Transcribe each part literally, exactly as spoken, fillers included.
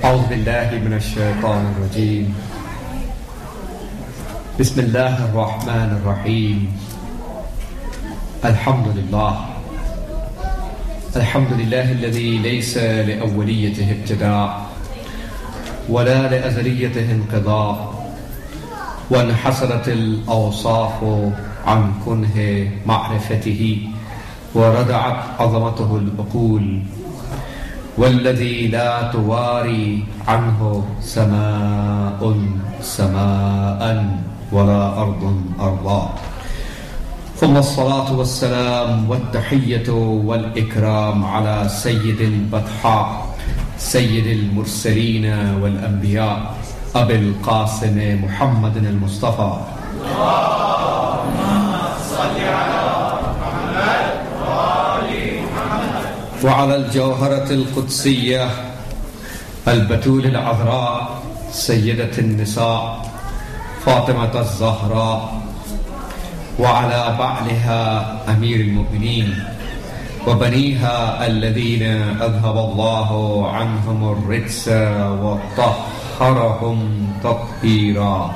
أعوذ بالله من الشيطان الرجيم. بسم الله الرحمن الرحيم. الحمد لله الحمد لله الذي ليس لأوليته ابتداء ولا لأزليته انقضاء، وانحصرت الأوصاف عن كنه معرفته، وردعت عظمته العقول، والذي لا تواري عنه سماء سماء ولا أرض أرضا. ثم الصلاة والسلام والتحية والإكرام على سيد البطحاء سيد المرسلين والأنبياء أبي القاسم محمد المصطفى. وعلى الجوهرة القدسية البتول العذراء سيدة النساء فاطمة الزهراء، وعلى بعلها أمير المؤمنين وبنيها الذين أذهب الله عنهم الرجس وطهرهم تطهيرا.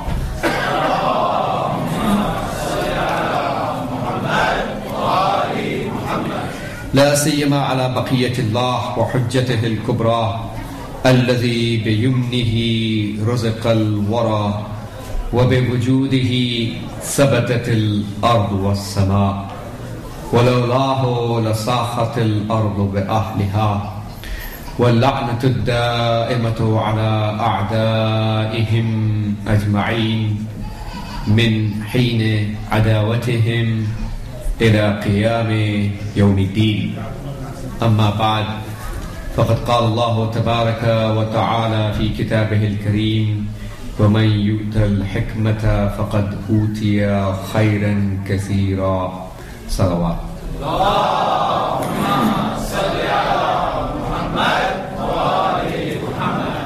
لا سيما على بقية الله وحجته الكبرى الذي بيمنه رزق الورى، وبوجوده ثبتت الأرض والسماء، ولولاه لصاخت الأرض بأهلها. واللعنة الدائمة على أعدائهم أجمعين من حين عداوتهم إلى قيام يوم الدين. أما بعد، فقد قال الله تبارك وتعالى في كتابه الكريم: ومن يؤت الحكمة فقد أوتي خيرا كثيرا. صلوات. اللهم صل على محمد وآل محمد.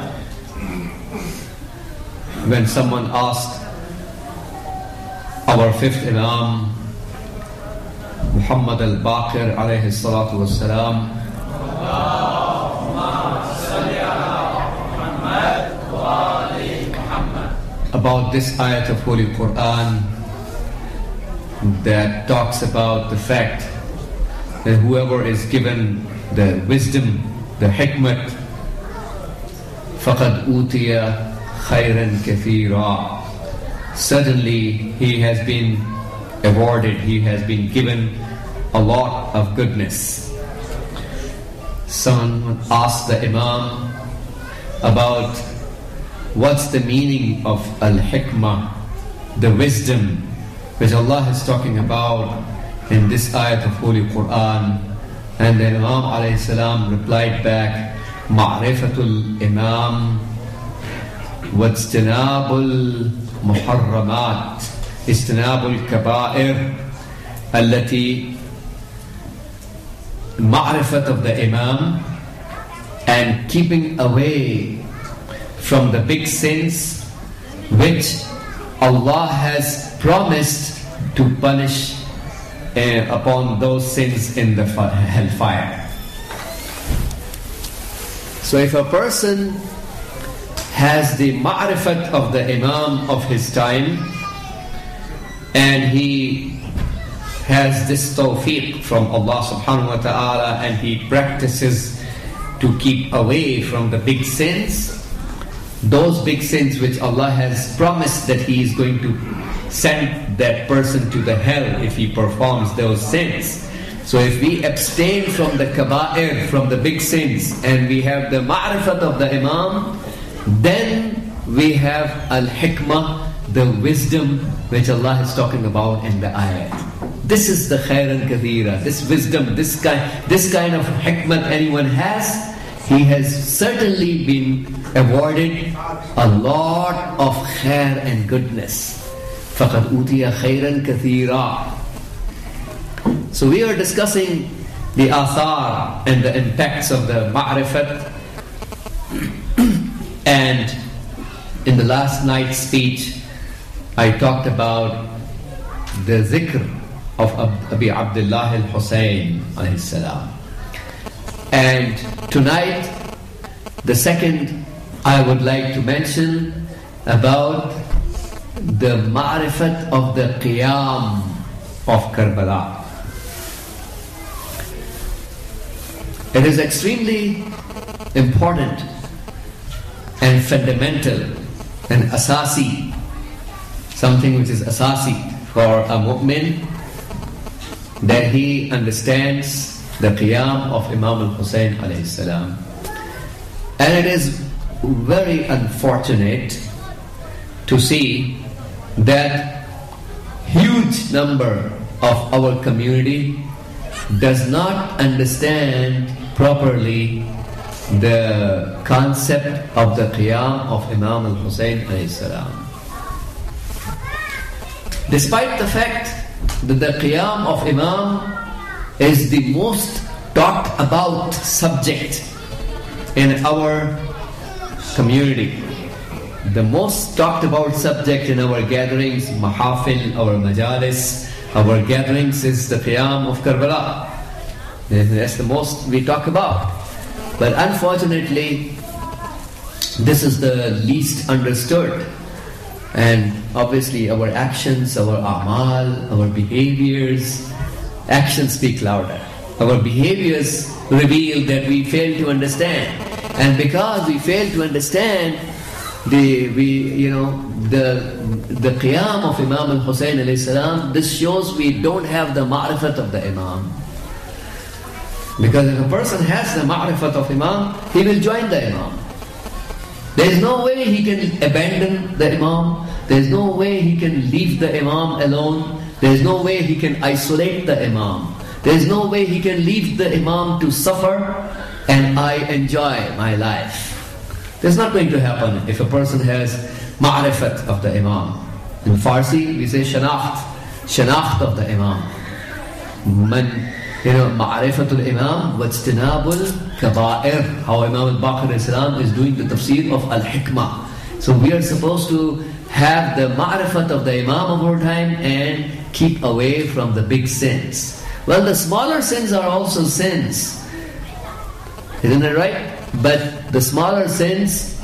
When someone asked our fifth Imam Muhammad al-Baqir alayhi salatu wassalam about this ayat of Holy Quran that talks about the fact that whoever is given the wisdom, the hikmat, فَقَدْ أُوتِيَ خَيْرًا كَثِيرًا, certainly he has been awarded, he has been given a lot of goodness. Someone asked the Imam about what's the meaning of al-hikmah, the wisdom which Allah is talking about in this ayat of Holy Quran. And the Imam alayhi salam replied back: ma'rifatul imam wajtinabul muharramat, istinabul kabair, allati, ma'rifat of the imam and keeping away from the big sins which Allah has promised to punish uh, upon those sins in the hellfire. So if a person has the ma'rifat of the imam of his time, and he has this tawfiq from Allah subhanahu wa ta'ala, and he practices to keep away from the big sins, those big sins which Allah has promised that He is going to send that person to the hell if he performs those sins. So if we abstain from the kaba'ir, from the big sins, and we have the ma'rifat of the imam, then we have al-hikmah, the wisdom which Allah is talking about in the ayat. This is the khairan kathira, this wisdom, this kind, this kind of hikmah anyone has, he has certainly been awarded a lot of khair and goodness. فَقَدْ أُوتِيَ خَيْرًا كَثِيرًا. So we are discussing the athar and the impacts of the ma'rifat. And in the last night's speech, I talked about the zikr of Abi Abdullah al-Husayn alayhi salam. And tonight, the second I would like to mention about the ma'rifat of the qiyam of Karbala. It is extremely important and fundamental and asasi, something which is asasi for a mu'min, that he understands the qiyam of Imam al-Hussein alayhi salam. And it is very unfortunate to see that huge number of our community does not understand properly the concept of the qiyam of Imam al-Hussein alayhi salam. Despite the fact that the qiyam of Imam is the most talked about subject in our community, the most talked about subject in our gatherings, mahafil, our majalis, our gatherings is the qiyam of Karbala. That's the most we talk about. But unfortunately, this is the least understood. And obviously our actions, our a'mal, our behaviors, actions speak louder. Our behaviors reveal that we fail to understand. And because we fail to understand the we you know the the qiyam of Imam al-Hussein alayhi salam, this shows we don't have the ma'rifat of the Imam. Because if a person has the ma'rifat of Imam, he will join the Imam. There is no way he can abandon the Imam. There is no way he can leave the Imam alone. There is no way he can isolate the Imam. There is no way he can leave the Imam to suffer and I enjoy my life. That's not going to happen if a person has ma'rifat of the Imam. In Farsi, we say shanakht, shanakht of the Imam. Man, you know, ma'rifatul Imam wajtinabul kaba'ir. How Imam al-Baqir al-Salam is doing the tafsir of al-hikmah. So we are supposed to have the ma'rifat of the Imam of our time and keep away from the big sins. Well, the smaller sins are also sins. Isn't that right? But the smaller sins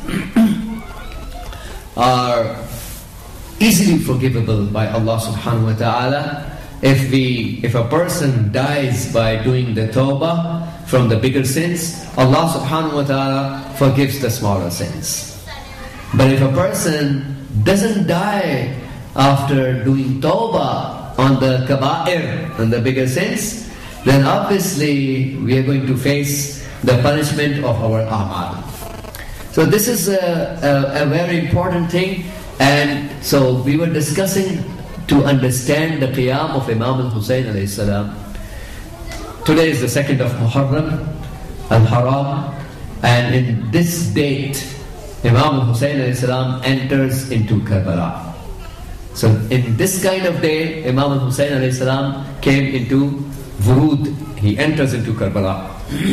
are easily forgivable by Allah subhanahu wa ta'ala. If we, if a person dies by doing the tawbah from the bigger sins, Allah subhanahu wa ta'ala forgives the smaller sins. But if a person doesn't die after doing tawbah on the kaba'ir, on the bigger sins, then obviously we are going to face the punishment of our a'mal. So this is a, a, a very important thing. And so we were discussing to understand the qiyam of Imam al-Hussein alayhi salam. Today is the second of Muharram al-Haram, and in this date Imam al-Hussein alayhi salam enters into Karbala. So in this kind of day, Imam al-Hussein alayhi salam came into Vurud. He enters into Karbala.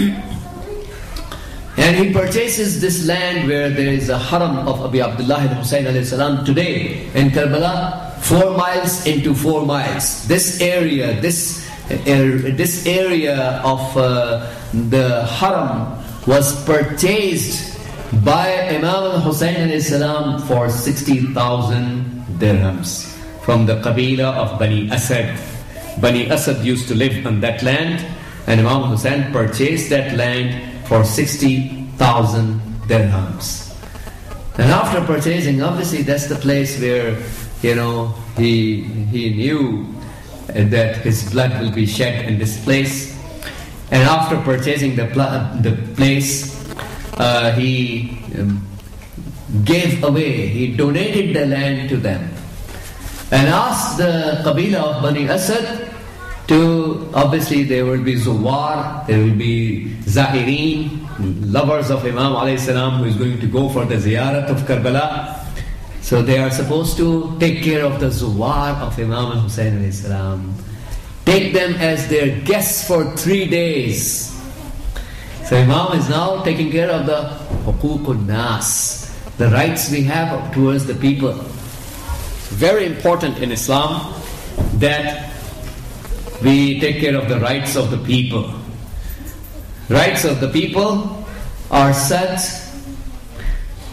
And he purchases this land where there is a haram of Abi Abdullah al-Hussein alayhi salam today in Karbala, four miles into four miles. This area, this, uh, this area of uh, the haram was purchased by Imam al-Hussein alayhi salam for sixty thousand dirhams from the Qabila of Bani Asad. Bani Asad used to live on that land, and Imam Hussein purchased that land for sixty thousand dirhams. And after purchasing, obviously that's the place where, you know, he he knew that his blood will be shed in this place. And after purchasing the the place, uh, he um, gave away, he donated the land to them, and asked the Qabila of Bani Asad to, obviously there will be Zuwar, there will be Zahirin, lovers of Imam alayhi salam, who is going to go for the ziyarat of Karbala. So they are supposed to take care of the Zuwar of Imam al-Hussein alayhi salam. Take them as their guests for three days. So Imam is now taking care of the Huququn Nas, the rights we have towards the people. Very important in Islam that we take care of the rights of the people. Rights of the people are such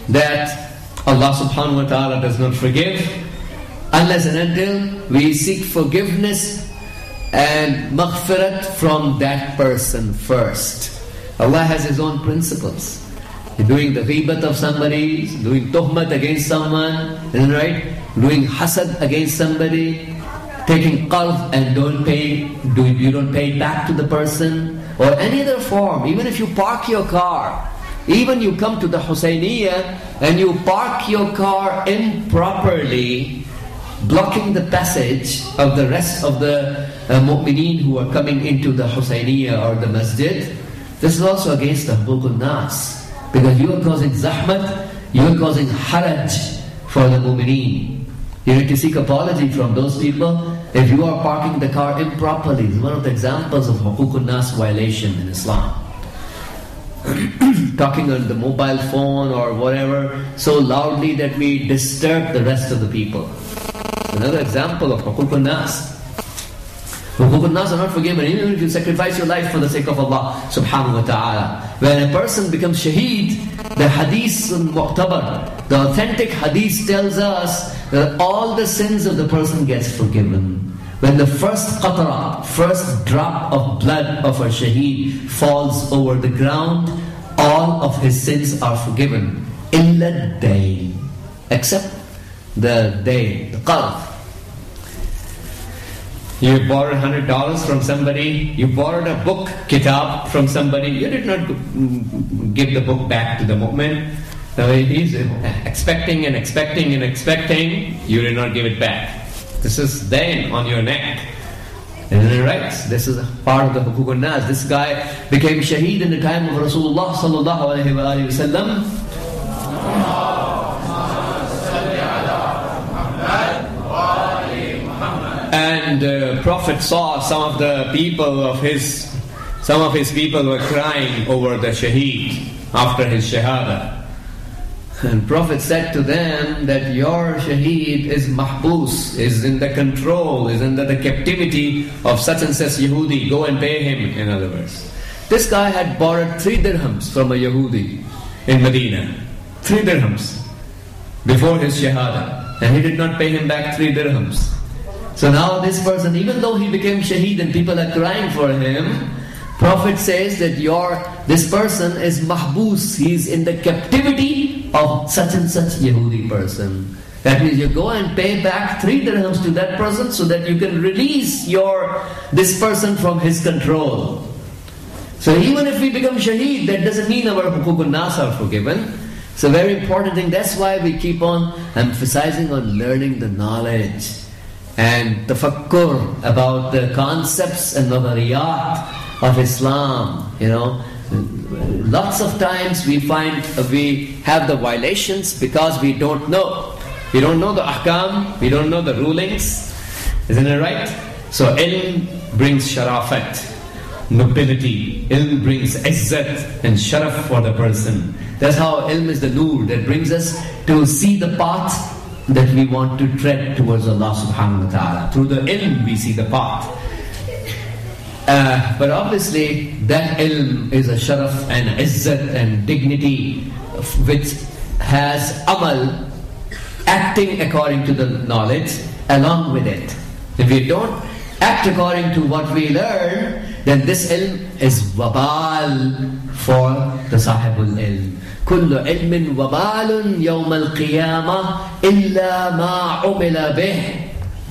that Allah subhanahu wa ta'ala does not forgive unless and until we seek forgiveness and maghfirat from that person first. Allah has His own principles. You're doing the ghibat of somebody, doing tuhmat against someone, isn't it right? Doing hasad against somebody, taking qarz and don't pay, do you don't pay back to the person, or any other form. Even if you park your car, even you come to the Husayniyah and you park your car improperly, blocking the passage of the rest of the uh, mu'mineen who are coming into the Husayniyah or the masjid, this is also against the huquq nas. Because you are causing zahmat, you are causing haraj for the mu'mineen. You need to seek apology from those people if you are parking the car improperly. It's one of the examples of huquq nas violation in Islam. Talking on the mobile phone or whatever so loudly that we disturb the rest of the people. Another example of huquq nas. Huquq nas are not forgiven even if you sacrifice your life for the sake of Allah subhanahu wa ta'ala. When a person becomes shaheed, the hadith mu'tabar, the authentic hadith tells us that all the sins of the person gets forgiven. When the first qatra, first drop of blood of a shaheed falls over the ground, all of his sins are forgiven. Illa dayn, except the dayn, the qarz. You borrowed one hundred dollars from somebody, you borrowed a book, kitab, from somebody, you did not give the book back to the mu'min. Now he's expecting and expecting and expecting, you did not give it back. This is dayn on your neck. Isn't it right? This is a part of the huquq nas. This guy became shaheed in the time of Rasulullah sallallahu alayhi wa alayhi wa sallam. And the Prophet saw some of the people of his, some of his people were crying over the shaheed after his shahada. And Prophet said to them that your shaheed is mahbus, is in the control, is under the captivity of such and such Yehudi. Go and pay him, in other words. This guy had borrowed three dirhams from a Yehudi in Medina. Three dirhams before his shahada. And he did not pay him back three dirhams. So now this person, even though he became shaheed and people are crying for him, Prophet says that your this person is mahbus, he is in the captivity of such and such Yehudi person. That means you go and pay back three dirhams to that person so that you can release your this person from his control. So even if we become shaheed, that doesn't mean our huquq nas are forgiven. It's a very important thing. That's why we keep on emphasizing on learning the knowledge and tafakkur about the concepts and nadariyat of Islam. You know, lots of times we find we have the violations because we don't know. We don't know the ahkam, we don't know the rulings. Isn't it right? So ilm brings sharafat, nobility. Ilm brings izzat and sharaf for the person. That's how ilm is the nur that brings us to see the path that we want to tread towards Allah subhanahu wa ta'ala. Through the ilm we see the path. Uh, but obviously that ilm is a sharaf and izzat and dignity which has amal, acting according to the knowledge along with it. If we don't act according to what we learn, then this ilm is wabal for the sahibul ilm. Kullu ilmin wabalun yawm al-qiyamah illa ma umila bih.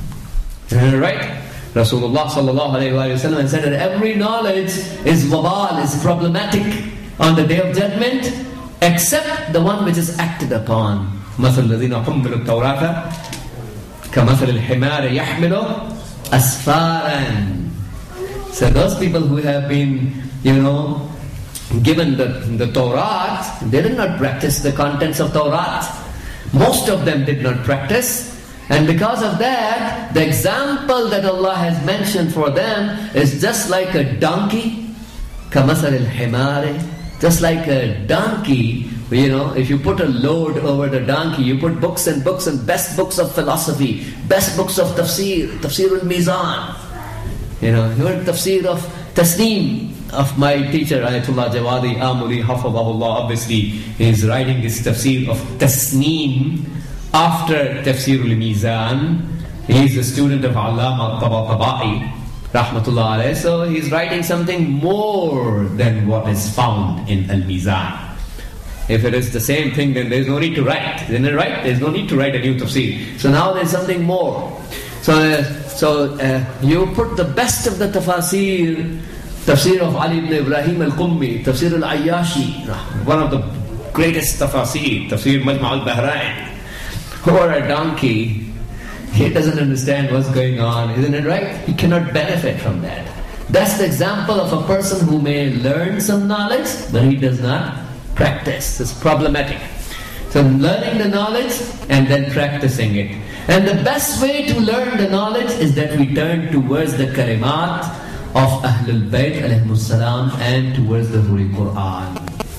Right? Rasulullah sallallahu alayhi wa sallam said that every knowledge is wabal, is problematic on the day of judgment, except the one which is acted upon. مثل الذين حملوا التوراة كمثل الحمار يحمل أسفارا. So those people who have been, you know, given the, the Torah, they did not practice the contents of Torah. Most of them did not practice. And because of that, the example that Allah has mentioned for them is just like a donkey, كَمَثَلِ الْحِمَارِ, just like a donkey. You know, if you put a load over the donkey, you put books and books and best books of philosophy, best books of tafsir, tafsir al-mizan. You know, your tafsir of tasneem of my teacher, Ayatollah Jawadi Amuri, Hafadahullah, obviously he is writing this tafsir of tasneem after Tafsirul Mizan. He is a student of Allama Tabatabai, Rahmatullah alayhi. So he is writing something more than what is found in Al-Mizan. If it is the same thing, then there is no need to write. Isn't it right? There is no need to write a new tafsir. So now there is something more. So, uh, so uh, you put the best of the tafsir, tafsir of Ali ibn Ibrahim al-Qummi, tafsir al-Ayyashi, one of the greatest tafsir, tafsir Majma' al-Bahrain, or a donkey. He doesn't understand what's going on, isn't it right? He cannot benefit from that. That's the example of a person who may learn some knowledge, but he does not practice. It's problematic. So learning the knowledge and then practicing it. And the best way to learn the knowledge is that we turn towards the kalimat of Ahlul Bayt alayhimus salam and towards the Holy Quran.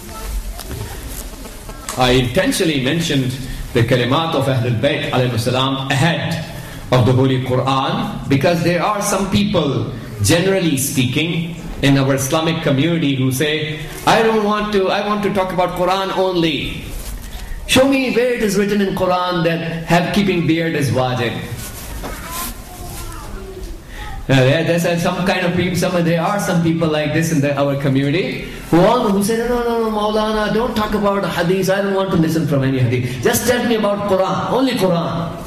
I intentionally mentioned the kalimat of Ahlul Bayt alayhimus salam ahead of the Holy Quran because there are some people, generally speaking, in our Islamic community who say, I don't want to, I want to talk about Quran only. Show me where it is written in Quran that have keeping beard is wajib. Now, there, there's some kind of people, some, there are some people like this in the, our community who all, who say, no, no, no, no, Maulana, don't talk about hadith, I don't want to listen from any hadith. Just tell me about Quran, only Quran.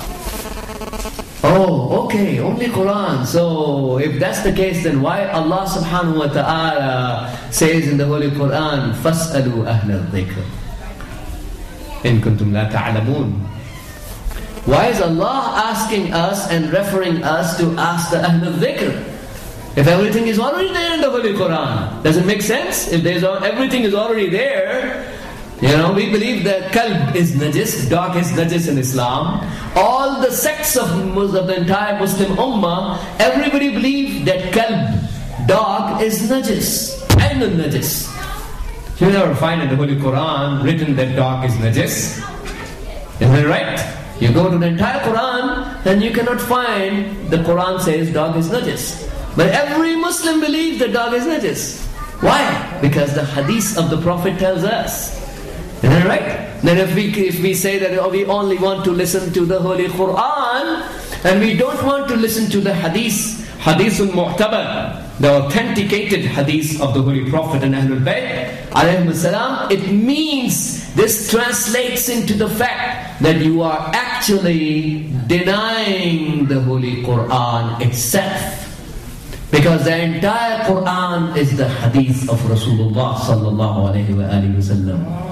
Oh, okay, only Quran. So, if that's the case, then why Allah subhanahu wa ta'ala says in the Holy Quran, فَاسْأَلُوا أَهْلَ الذِّكْرِ إِن كُنْتُمْ لَا تَعْلَمُونَ. Why is Allah asking us and referring us to ask the Ahl al-Dhikr? If everything is already there in the Holy Quran, does it make sense? If there's everything is already there, you know, we believe that kalb is najis, dog is najis in Islam. All the sects of, of the entire Muslim ummah, everybody believes that kalb, dog is najis, ainun najis. You never find in the Holy Quran written that dog is najis. Isn't that right? You go to the entire Quran and you cannot find the Quran says dog is najis. But every Muslim believes that dog is najis. Why? Because the hadith of the Prophet tells us. Isn't that right? Then if we if we say that oh, we only want to listen to the Holy Quran and we don't want to listen to the hadith, hadithul mu'tabar, the authenticated hadith of the Holy Prophet and Ahlul Bayt alayhimus salam, it means this translates into the fact that you are actually denying the Holy Quran itself. Because the entire Quran is the hadith of Rasulullah sallallahu alayhi wa alihi wa sallam.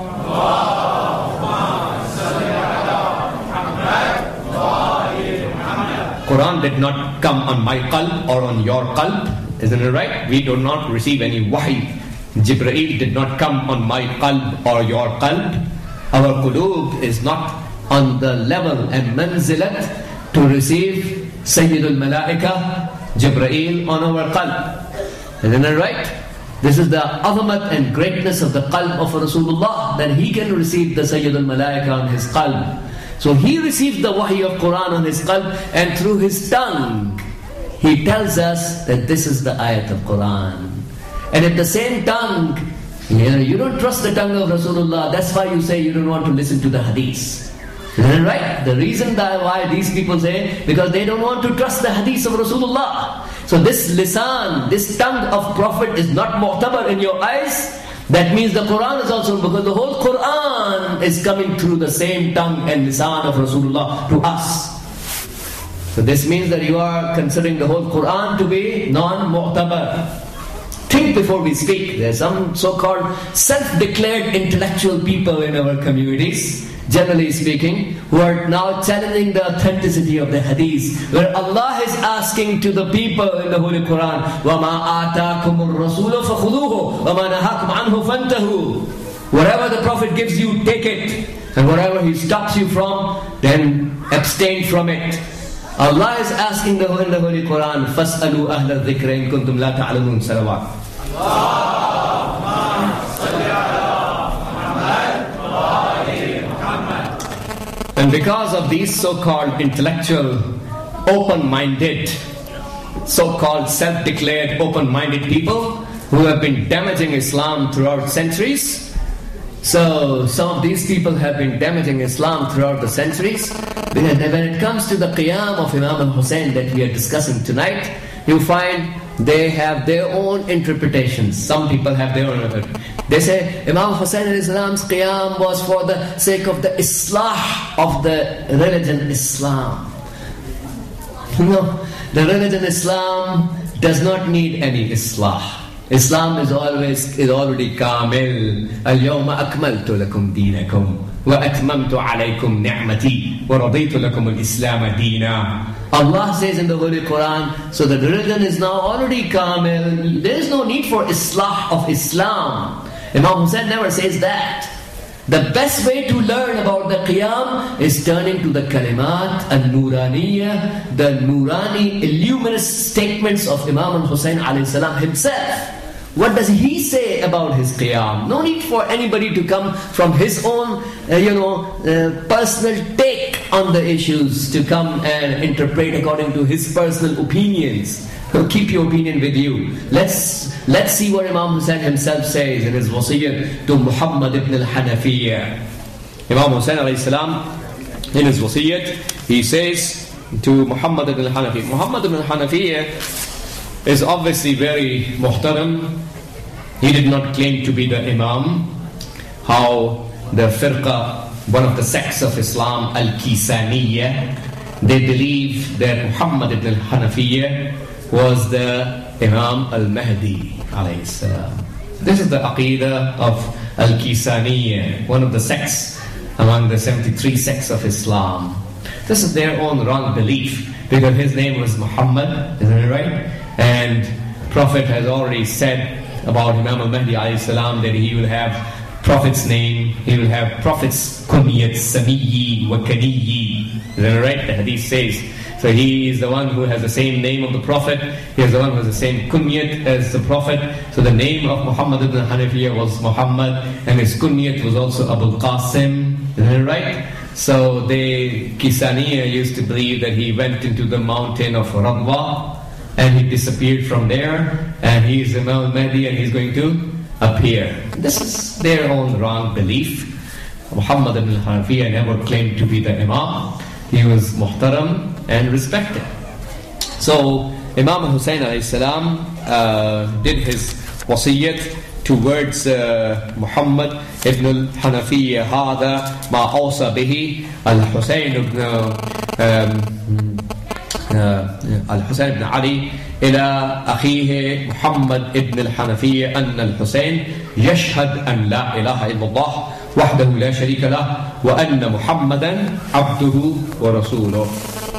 Quran did not come on my qalb or on your qalb, isn't it right? We do not receive any wahi. Jibreel did not come on my qalb or your qalb. Our qulub is not on the level and manzilat to receive Sayyidul Malaika, Jibreel on our qalb. Isn't it right? This is the azamat and greatness of the qalb of Rasulullah, that he can receive the Sayyidul Malaika on his qalb. So he received the wahi of Quran on his qalb, and through his tongue he tells us that this is the ayat of Quran. And at the same tongue, you know, you don't trust the tongue of Rasulullah. That's why you say you don't want to listen to the hadith. Isn't it right? The reason that why these people say, because they don't want to trust the hadith of Rasulullah. So this lisan, this tongue of Prophet is not mu'tabar in your eyes. That means the Quran is also, because the whole Quran is coming through the same tongue and lisan of Rasulullah to us. So this means that you are considering the whole Quran to be non-mu'tabar. Think before we speak. There are some so-called self-declared intellectual people in our communities, generally speaking, who are now challenging the authenticity of the hadith, where Allah is asking to the people in the Holy Quran, وَمَا آتَاكُمُ الرَّسُولُ فَخُذُوهُ وَمَا نَهَاكُمْ عَنْهُ فَانْتَهُوا. Whatever the Prophet gives you, take it. And whatever he stops you from, then abstain from it. Allah is asking the, in the Holy Quran, فَاسْأَلُوا أَهْلَ الذِّكْرِ إِن كُنْتُمْ لَا تَعْلَمُونَ. Salawat. And because of these so-called intellectual, open-minded so-called self-declared open-minded people who have been damaging Islam throughout centuries. So some of these people have been damaging Islam throughout the centuries. When it comes to the Qiyam of Imam al-Hussein that we are discussing tonight, you find they have their own interpretations. Some people have their own interpretation. They say Imam Hussein al-Islam's Qiyam was for the sake of the Islah of the religion Islam. No, the religion Islam does not need any Islah. Islam is always is already kamil. Al-yawma akmaltu lakum deenakum wa atmamtu alaykum ni'mati wa raditu lakum al-islam deena. Allah says in the Holy Quran, so the religion is now already kamil. There is no need for Islah of Islam. Imam Hussein never says that. The best way to learn about the Qiyam is turning to the Kalimat al-Nuraniyya, the Nurani, luminous statements of Imam al-Hussein alayhi salam himself. What does he say about his Qiyam? No need for anybody to come from his own, uh, you know, uh, personal take on the issues to come and interpret according to his personal opinions. Keep your opinion with you. Let's let's see what Imam Hussein himself says in his wasiyyah to Muhammad ibn al-Hanafiyyah. Imam Hussein alayhi salam, in his wasiyyah, he says to Muhammad ibn al-Hanafiyyah. Muhammad ibn al-Hanafiyyah is obviously very muhtaram. He did not claim to be the Imam. How the firqa, one of the sects of Islam, al-Kisaniyya, they believe that Muhammad ibn al-Hanafiyyah was the Imam al-Mahdi alayhi salam. This is the aqidah of al-Kisaniyya, one of the sects among the seventy-three sects of Islam. This is their own wrong belief, because his name was Muhammad, isn't it right? And Prophet has already said about Imam al-Mahdi alayhi salam that he will have Prophet's name, he will have Prophet's kunyat, samiyyi wa kaniyyi. Isn't it right? The hadith says. So he is the one who has the same name of the Prophet. He is the one who has the same kunyat as the Prophet. So the name of Muhammad ibn Hanafiyyah was Muhammad, and his kunyat was also Abul Qasim. Isn't it right? So the Kisaniya used to believe that he went into the mountain of Radwa and he disappeared from there, and he is Imam al-Mahdi and he's going to appear. This is their own wrong belief. Muhammad ibn Hanafiyyah never claimed to be the Imam. He was muhtaram and respected. So Imam Hussein alayhi salam uh, did his wasiyyat towards uh, Muhammad ibn al-Hanafiyyah. هذا ما أوصى به الحسين ibn الحسين بن علي إلى أخيه محمد ابن الحنفية أن الحسين يشهد أن لا إله إلا الله وحده لا شريك له وأن محمدا عبده ورسوله.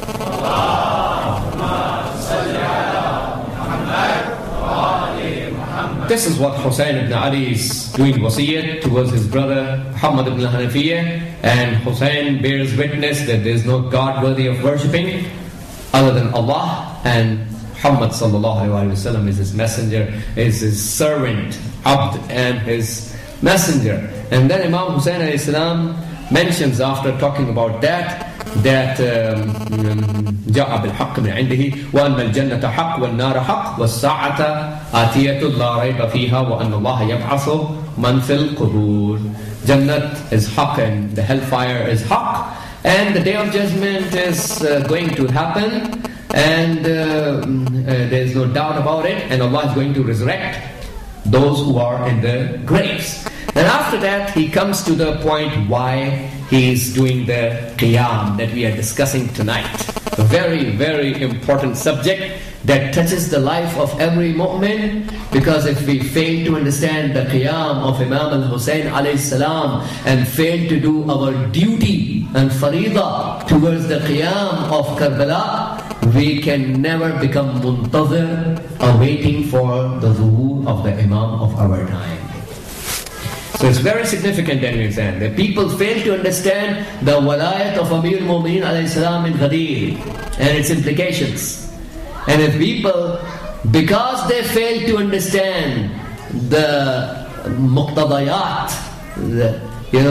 This is what Hussein ibn Ali is doing wasiyyat towards his brother Muhammad ibn al-Hanafiyyah, and Hussein bears witness that there is no God worthy of worshipping other than Allah, and Muhammad sallallahu alaihi wasallam is his messenger, is his servant, abd, and his messenger. And then Imam Hussein alayhi salam mentions, after talking about that, that جاء بالحق من عنده وأن الجنة حق والنار حق والساعة آتية لا ريب فيها وأن الله يبعث من في القبور. Jannat is haq and the hellfire is haq, and the day of judgment is uh, going to happen, and uh, uh, there is no doubt about it, and Allah is going to resurrect those who are in the graves. And after that, he comes to the point why he is doing the qiyam that we are discussing tonight. A very, very important subject that touches the life of every mu'min, because if we fail to understand the qiyam of Imam al-Hussein alayhi salam and fail to do our duty and farida towards the qiyam of Karbala, we can never become muntazir, awaiting for the zuhur of the Imam of our time. So it's very significant that we understand that people fail to understand the walayat of Amir al-Mu'mineen alayhi salam in Ghadir and its implications. And if people, because they fail to understand the muqtadayat, the, you know,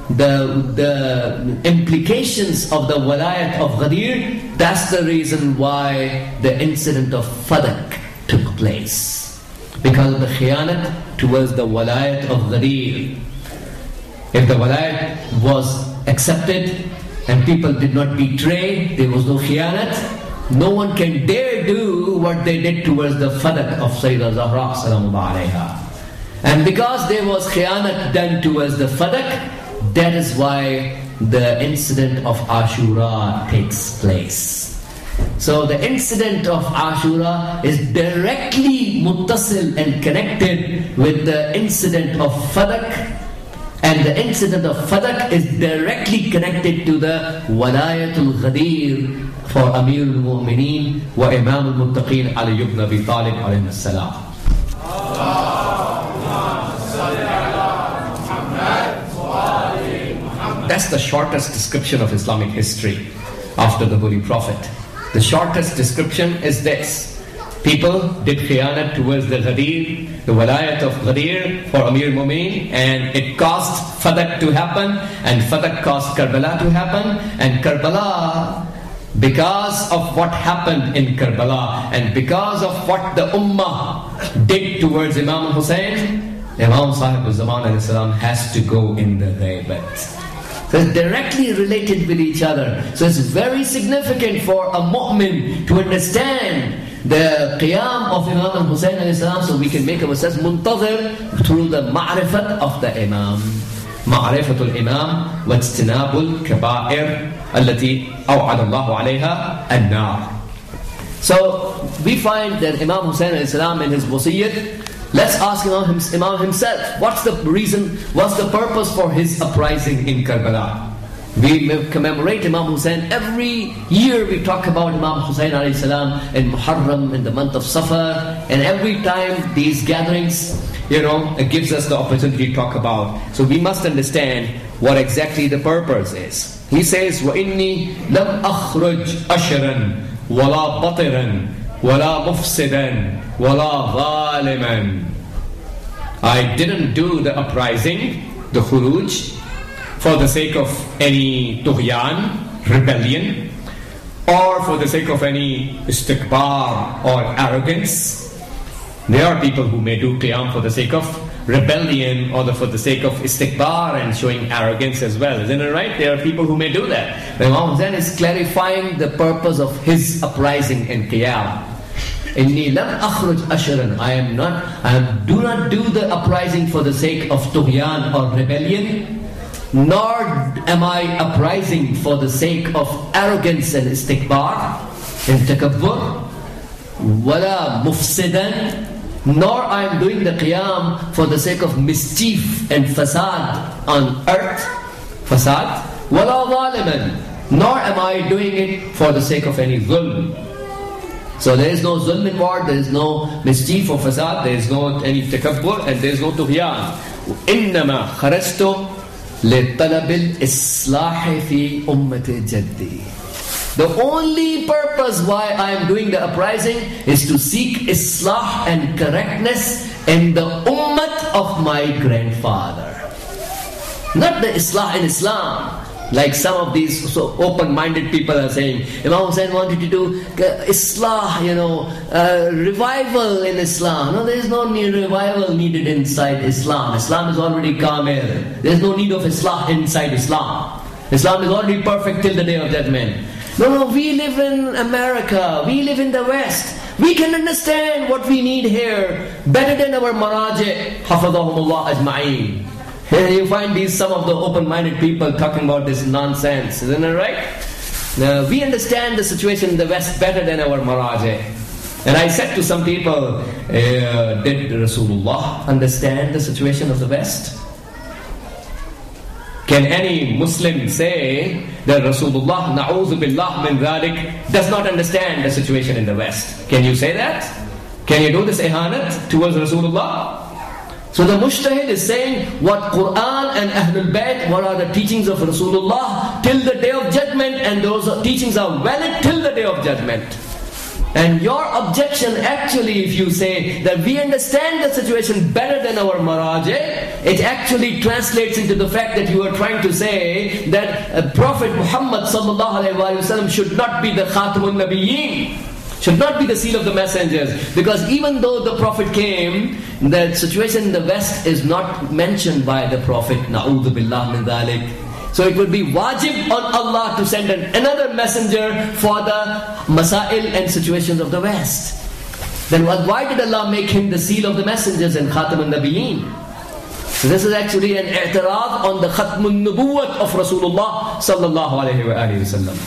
the, the implications of the walayat of Ghadir, that's the reason why the incident of Fadak took place. Because of the khiyanat towards the walayat of Ghadir. If the walayat was accepted and people did not betray, there was no khiyanat, no one can dare do what they did towards the Fadak of Sayyidah Zahra sallallahu alayha. And because there was khiyanat done towards the Fadak, that is why the incident of Ashura takes place. So the incident of Ashura is directly muttasil and connected with the incident of Fadak, and the incident of Fadak is directly connected to the Walayatul Ghadir for Amir al-Mu'mineen wa Imam al-Muttaqeen Ali ibn Abi Talib alayhi salam. That's the shortest description of Islamic history after the Holy Prophet. The shortest description is this. People did khiyanat towards the Ghadir, the walayat of Ghadir for Amir al-Mu'mineen, and it caused Fadak to happen, and Fadak caused Karbala to happen, and Karbala, because of what happened in Karbala, and because of what the Ummah did towards Imam Hussein, Imam Sahib al-Zaman alayhi salam has to go in the ghaibat. So it's directly related with each other. So it's very significant for a mu'min to understand the qiyam of Imam Hussein alayhi salam, so we can make ourselves muntazir through the ma'rifat of the Imam. Ma'rifatul Imam wa ijtinabul kaba'ir allati aw'ada Allahu alayha an-nar. So we find that Imam Hussein alayhi salam in his wasiyyat, let's ask Imam, Imam himself, what's the reason, what's the purpose for his uprising in Karbala? We commemorate Imam Hussein every year. We talk about Imam Hussein alayhi salam in Muharram, in the month of Safar, and every time these gatherings, you know, it gives us the opportunity to talk about. So we must understand what exactly the purpose is. He says, وَإِنِّي لَمْ أَخْرُجْ أَشْرًا وَلَا بَطِرًا وَلَا مُفْسِدًا وَلَا ظَالِمًا. I didn't do the uprising, the khuruj, for the sake of any tughyan, rebellion, or for the sake of any istikbar or arrogance. There are people who may do qiyam for the sake of rebellion or the, for the sake of istikbar and showing arrogance as well. Isn't it right? There are people who may do that. But Imam Hussein is clarifying the purpose of his uprising in qiyam. Inni lam akhruj ashran. I am not, I do not do the uprising for the sake of tughyan or rebellion, nor am I uprising for the sake of arrogance and istikbar and takabbur, wala mufsidan, nor I am doing the qiyam for the sake of mischief and fasad on earth, fasad, wala zaliman, nor am I doing it for the sake of any zulm. So there is no zulm in war, there is no mischief or fasad, there is no any takabbur, and there is no tughyan. Innama kharajtu لِطَلَبِ الْإِصْلَاحِ فِي أُمَّةِ جَدِّي. The only purpose why I am doing the uprising is to seek islah and correctness in the ummah of my grandfather. Not the islah in Islam, like some of these so open-minded people are saying. Imam Hussein wanted to do uh, islah, you know, uh, revival in Islam. No, there is no need revival needed inside Islam. Islam is already kamil. There is no need of islah inside Islam. Islam is already perfect till the day of judgment. No, no, we live in America. We live in the West. We can understand what we need here better than our maraji, hafadhahumullah ajma'een. You find these some of the open-minded people talking about this nonsense, isn't it right? Now, we understand the situation in the West better than our maraji. And I said to some people, uh, did Rasulullah understand the situation of the West? Can any Muslim say that Rasulullah, na'udhu billah min dhalik, does not understand the situation in the West? Can you say that? Can you do this ihanat towards Rasulullah? So the Mujtahid is saying what Quran and Ahlul Bayt, what are the teachings of Rasulullah till the day of judgment, and those teachings are valid till the day of judgment. And your objection actually, if you say that we understand the situation better than our maraji, it actually translates into the fact that you are trying to say that uh, Prophet Muhammad sallallahu alaihi wasallam should not be the Khatamun Nabiyyin, should not be the seal of the messengers. Because even though the Prophet came, the situation in the West is not mentioned by the Prophet. Na'udhu billah min dhalik. So it would be wajib on Allah to send an, another messenger for the masail and situations of the West. Then why did Allah make him the seal of the messengers and Khatamun Nabiyyin? So this is actually an i'tirad on the Khatmun Nubuwwat of Rasulullah sallallahu alayhi wa alihi wa sallam.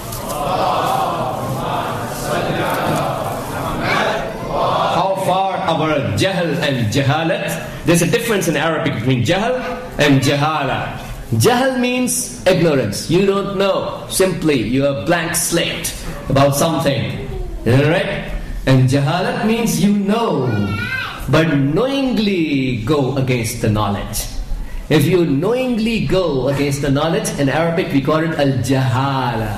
How far our jahl and jahalat? There's a difference in Arabic between jahl and jahala. Jahl means ignorance. You don't know. Simply, you are blank slate about something. Is that right? And jahalat means you know, but knowingly go against the knowledge. If you knowingly go against the knowledge, in Arabic we call it al-jahala.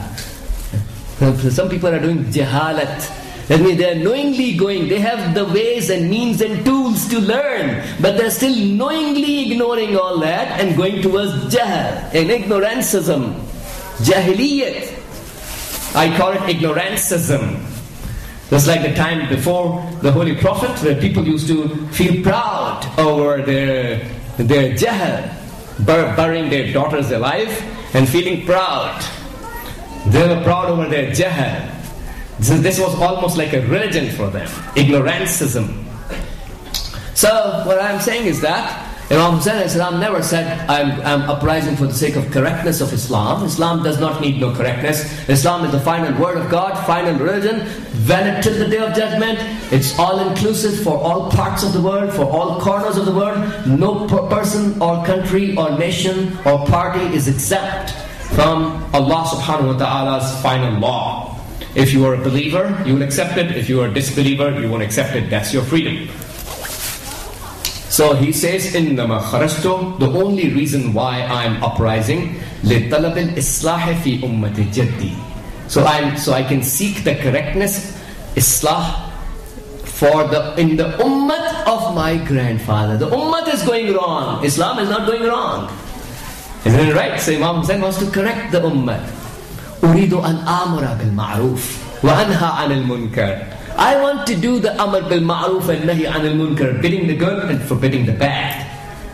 Some people are doing jahalat. That means they are knowingly going. They have the ways and means and tools to learn, but they're still knowingly ignoring all that and going towards jahl and ignorancism. Jahiliyat. I call it ignorancism. Just like the time before the Holy Prophet, where people used to feel proud over their, their jahl, bur- burying their daughters alive and feeling proud. They were proud over their jahl. So this was almost like a religion for them, ignorancism. So what I'm saying is that Imam Hussain alayhi salam never said, I'm, I'm uprising for the sake of correctness of Islam. Islam does not need no correctness. Islam is the final word of God, final religion, valid till the day of judgment. It's all-inclusive for all parts of the world, for all corners of the world. No per- person or country or nation or party is exempt from Allah subhanahu wa ta'ala's final law. If you are a believer, you will accept it. If you are a disbeliever, you won't accept it. That's your freedom. So he says, إِنَّمَا خَرَجْتُ, the only reason why I'm uprising, لِطَلَبِ الْإِصْلَاحِ فِي أُمَّةِ جَدِّي. So I so I can seek the correctness, islah, for the in the ummah of my grandfather. The ummah is going wrong. Islam is not going wrong. Isn't it right? So Imam Hussain wants to correct the ummah. أريد أن آمر بالمعروف وأنهى عن المنكر. I want to do the amr bil ma'ruf and nahi anil munkar, bidding the good and forbidding the bad.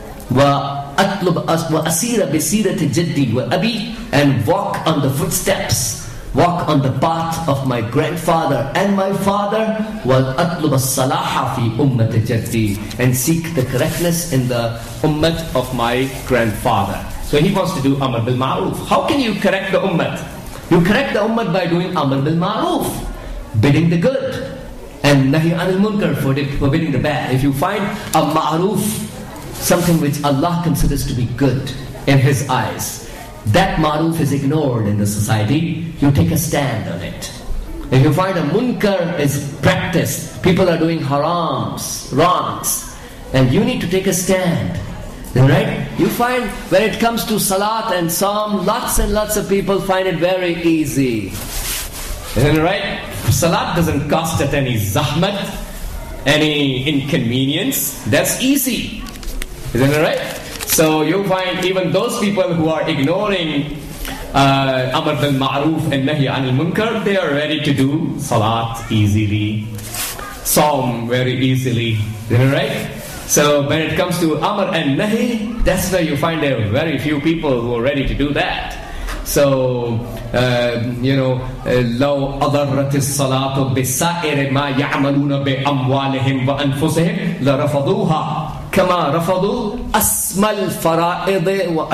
وأطلب وأسير بسيرة جدي وأبي, and walk on the footsteps, walk on the path of my grandfather and my father. وأطلب الصلاح في أمة جدي, and seek the correctness in the ummah of my grandfather. So he wants to do amr bil ma'ruf. How can you correct the ummah? You correct the ummah by doing amr bil ma'ruf, bidding the good, and nahi anil munkar, forbidding the bad. If you find a ma'ruf, something which Allah considers to be good in His eyes, that ma'ruf is ignored in the society, you take a stand on it. If you find a munkar is practiced, people are doing harams, wrongs, and you need to take a stand. Right? You find when it comes to salat and psalm, lots and lots of people find it very easy. Isn't it right? Salat doesn't cost at any zahmat, any inconvenience. That's easy. Isn't it right? So you find even those people who are ignoring uh, amr bil ma'ruf and nahi anil munkar, they are ready to do salat easily, psalm very easily. Isn't it right? So when it comes to amr and nahi, that's where you find there are very few people who are ready to do that. So, uh, you know, لو أضرت الصلاة بسائر ما يعملون بأموالهم وأنفسهم لرفضوها كما رفضوا أسمى الفرائض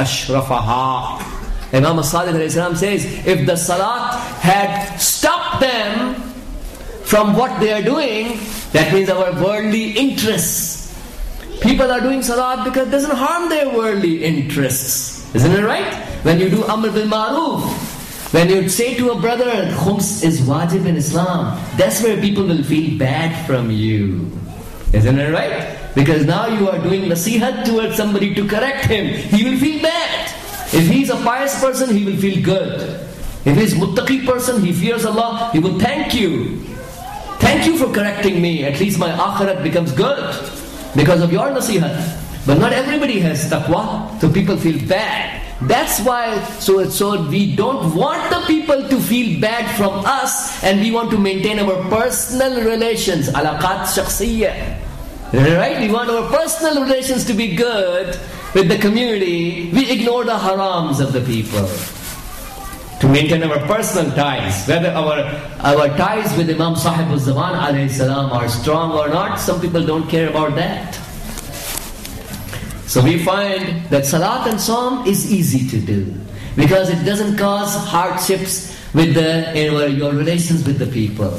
وأشرفها. Imam As-Sadiq alayhi salam says, if the salat had stopped them from what they are doing, that means our worldly interests. People are doing salat because it doesn't harm their worldly interests. Isn't it right? When you do amr bil ma'ruf, when you say to a brother, khums is wajib in Islam, that's where people will feel bad from you. Isn't it right? Because now you are doing nasihat towards somebody to correct him. He will feel bad. If he's a pious person, he will feel good. If he's muttaqi person, he fears Allah, he will thank you. Thank you for correcting me. At least my akhirat becomes good because of your nasihat. But not everybody has taqwa, so people feel bad. That's why, so, so we don't want the people to feel bad from us, and we want to maintain our personal relations. Alaqat shakhsiyya. Right? We want our personal relations to be good with the community. We ignore the harams of the people. To maintain our personal ties, whether our our ties with Imam Sahib al-Zaman alayhi salam are strong or not, some people don't care about that. So we find that Salat and Saum is easy to do because it doesn't cause hardships with the you know, your relations with the people.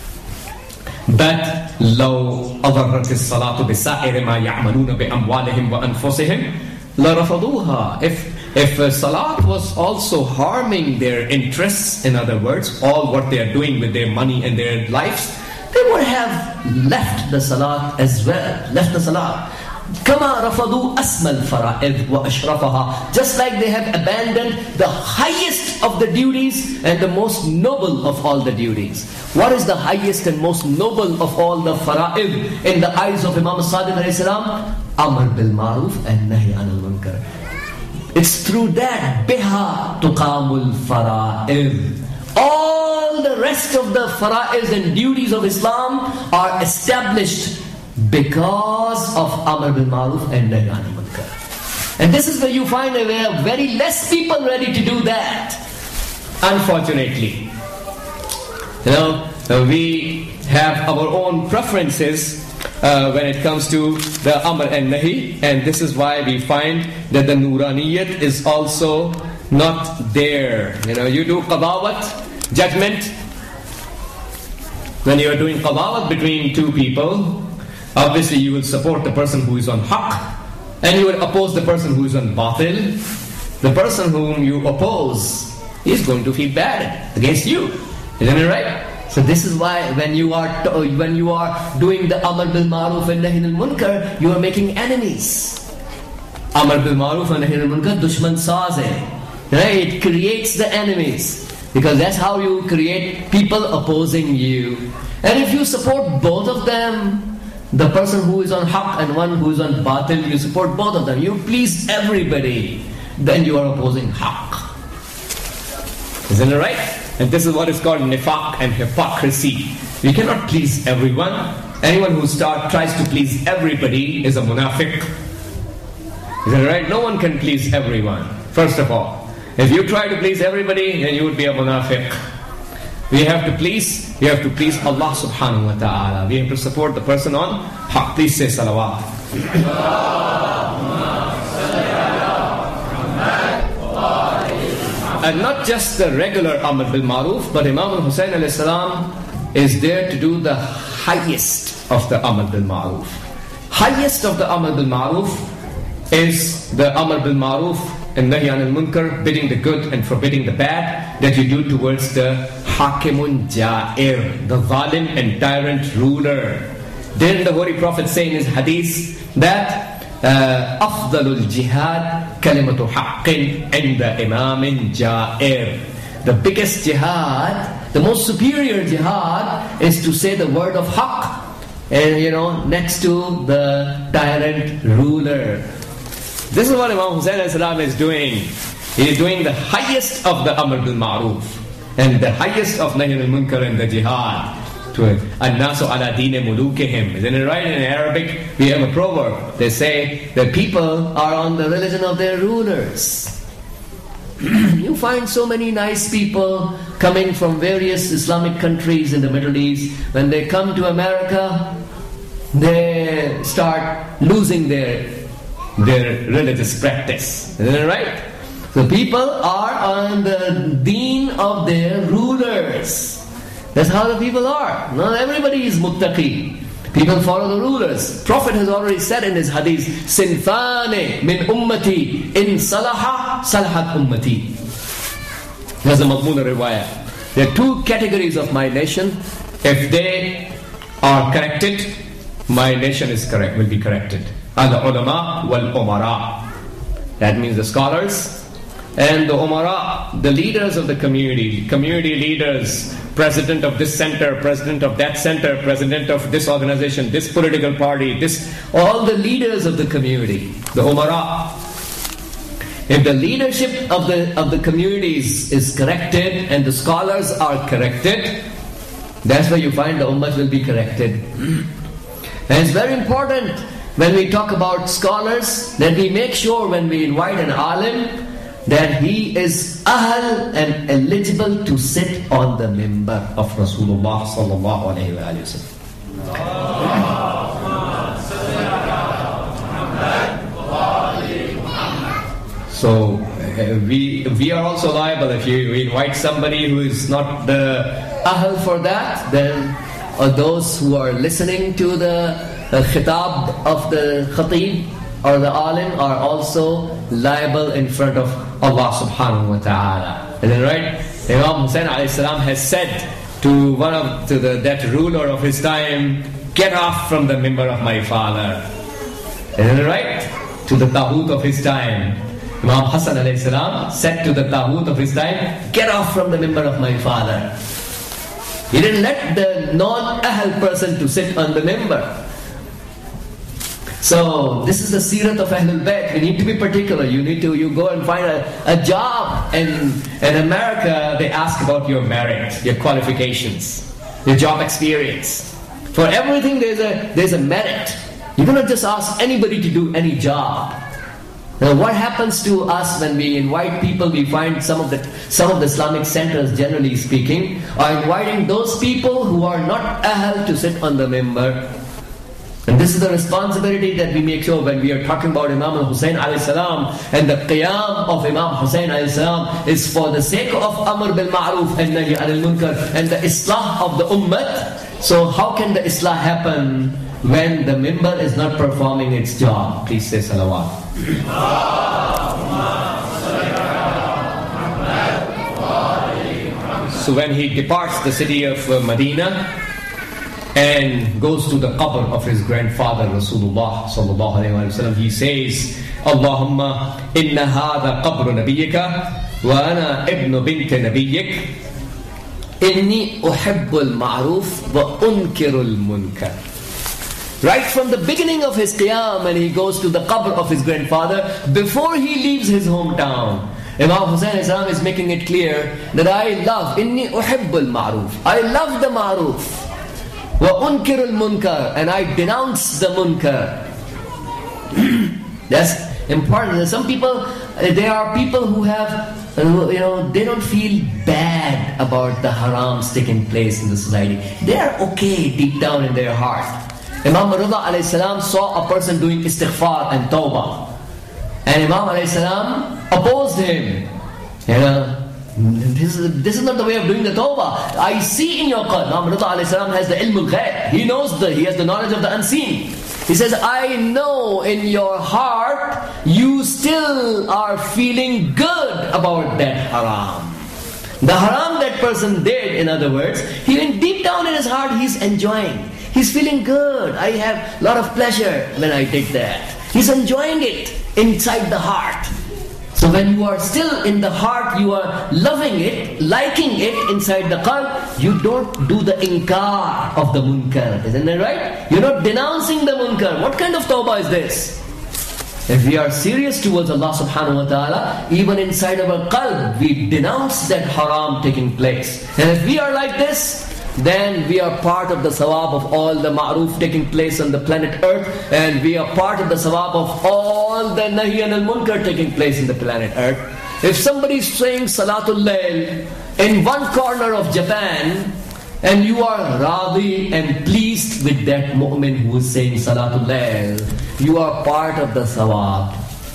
But لو أضرت الصلاة بسائر ما يعملون بأموالهم وأنفسهم لرفضوها. If If uh, Salat was also harming their interests, in other words, all what they are doing with their money and their lives, they would have left the Salat as well. Left the Salat. كما رفضوا أسمى الفرائض وأشرفها. Just like they have abandoned the highest of the duties and the most noble of all the duties. What is the highest and most noble of all the fara'id in the eyes of Imam Sadiq alayhi salam? Amr bil Ma'ruf and Nahy anil Munkar. It's through that biha tuqamul fara'id. All the rest of the fara'ids and duties of Islam are established because of Amr bil Ma'ruf and Nahy anil Munkar. And this is where you find a way of very less people ready to do that. Unfortunately, you know, we have our own preferences Uh, when it comes to the Amr and Nahi, and this is why we find that the Nuraniyat is also not there. You know, you do qadawat, judgment. When you are doing qadawat between two people, obviously you will support the person who is on haqq, and you will oppose the person who is on batil. The person whom you oppose is going to feel bad against you. Isn't it right? So this is why when you are when you are doing the Amr bil Ma'ruf and Nahy anil Munkar, you are making enemies. Amr bil Ma'ruf and Nahy anil Munkar dushman saaz hai. Right? It creates the enemies. Because that's how you create people opposing you. And if you support both of them, the person who is on haqq and one who is on batil, you support both of them. You please everybody. Then you are opposing haqq. Isn't it right? And this is what is called nifaq and hypocrisy. We cannot please everyone. Anyone who start, tries to please everybody is a munafiq. Is that right? No one can please everyone. First of all, if you try to please everybody, then you would be a munafiq. We have to please, we have to please Allah subhanahu wa ta'ala. We have to support the person on haqq. Please say salawat. And not just the regular Amr bil Ma'ruf, but Imam al-Husayn alayhi salam is there to do the highest of the Amr bil Ma'ruf. Highest of the Amr bil Ma'ruf is the Amr bil Ma'ruf and Nahy anil Munkar, bidding the good and forbidding the bad, that you do towards the Hakimun Ja'ir, the zalim and tyrant ruler. Didn't the Holy Prophet say in his hadith that أفضل الجهاد كلمة حق عند إمام جائر. The biggest jihad, the most superior jihad, is to say the word of haqq, and you know, next to the tyrant ruler. This is what Imam Hussain alayhi salam is doing. He is doing the highest of the Amr bil Ma'ruf and the highest of Nahy anil Munkar and the jihad. An-nasu ala deen mulukihim. Isn't it right? In Arabic, we have a proverb. They say that people are on the religion of their rulers. You find so many nice people coming from various Islamic countries in the Middle East. When they come to America, they start losing their, their religious practice. Isn't it right? So people are on the deen of their rulers. That's how the people are. Not everybody is muttaqi. People follow the rulers. Prophet has already said in his hadith, Sinfane min ummati in salaha salahat ummati. There's a madmun riwayah. There are two categories of my nation. If they are corrected, my nation is correct, will be corrected. Al-ulama wal-umara. That means the scholars and the umara, the leaders of the community, community leaders, president of this center, president of that center, president of this organization, this political party, this, all the leaders of the community, the umara. If the leadership of the of the communities is corrected and the scholars are corrected, that's where you find the ummah will be corrected. And it's very important when we talk about scholars that we make sure when we invite an alim that he is ahl and eligible to sit on the mimbar of Rasulullah sallallahu alayhi wa sallam. So uh, we we are also liable if you invite somebody who is not the ahl for that, then uh, those who are listening to the uh, khitab of the khatib or the alim are also liable in front of Allah subhanahu wa ta'ala. And then right, Imam Hussain alayhi salam has said to one of to the that ruler of his time, get off from the mimbar of my father. And then right, to the taghut of his time, Imam Hassan alayhi salam said to the taghut of his time, get off from the mimbar of my father. He didn't let the non-ahl person to sit on the mimbar. So this is the seerat of Ahlul Bayt. We need to be particular. You need to you go and find a, a job. And in America, they ask about your merit, your qualifications, your job experience. For everything, there's a there's a merit. You cannot just ask anybody to do any job. Now, what happens to us when we invite people? We find some of the some of the Islamic centers, generally speaking, are inviting those people who are not ahl to sit on the mimbar. And this is the responsibility that we make sure when we are talking about Imam al-Hussein alayhi salam, and the qiyam of Imam Hussein alayhi salam is for the sake of Amr bil Ma'ruf and Nahy anil Munkar and the Islah of the Ummah. So how can the Islah happen when the mimbar is not performing its job? Please say salawat. So when he departs the city of uh, Medina and goes to the qabr of his grandfather Rasulullah sallallahu alayhi wa sallam, he says, Allahumma inna hadha qabru nabiyyika wa ana ibnu bint nabiyyik inni uhibbul ma'ruf wa unkirul munkar. Right from the beginning of his qiyam, and he goes to the qabr of his grandfather before he leaves his hometown, Imam Hussain is making it clear that I love, inni uhibbul ma'ruf, I love the ma'ruf, wa unkirul munkar, and I denounce the munkar. That's important. Some people, there are people who have, you know, they don't feel bad about the harams taking place in the society. They are okay deep down in their heart. Imam Rida alayhi salam saw a person doing istighfar and tawbah, and Imam alayhi salam opposed him. You know, this is, this is not the way of doing the tawbah. I see in your qalb. Imam Rida alayhi salam has the ilm al-ghayb. He knows the, he has the knowledge of the unseen. He says, I know in your heart you still are feeling good about that haram. The haram that person did, in other words, he went deep down in his heart, he's enjoying. He's feeling good. I have a lot of pleasure when I did that. He's enjoying it inside the heart. So when you are still in the heart, you are loving it, liking it inside the qalb, you don't do the inkar of the munkar. Isn't that right? You're not denouncing the munkar. What kind of tawbah is this? If we are serious towards Allah subhanahu wa ta'ala, even inside our qalb, we denounce that haram taking place. And if we are like this, then we are part of the sawab of all the ma'ruf taking place on the planet Earth, and we are part of the sawab of all the nahy and al-munkar taking place in the planet Earth. If somebody is saying Salatul Layl in one corner of Japan, and you are radi and pleased with that mu'min who is saying Salatul Layl, you are part of the sawab.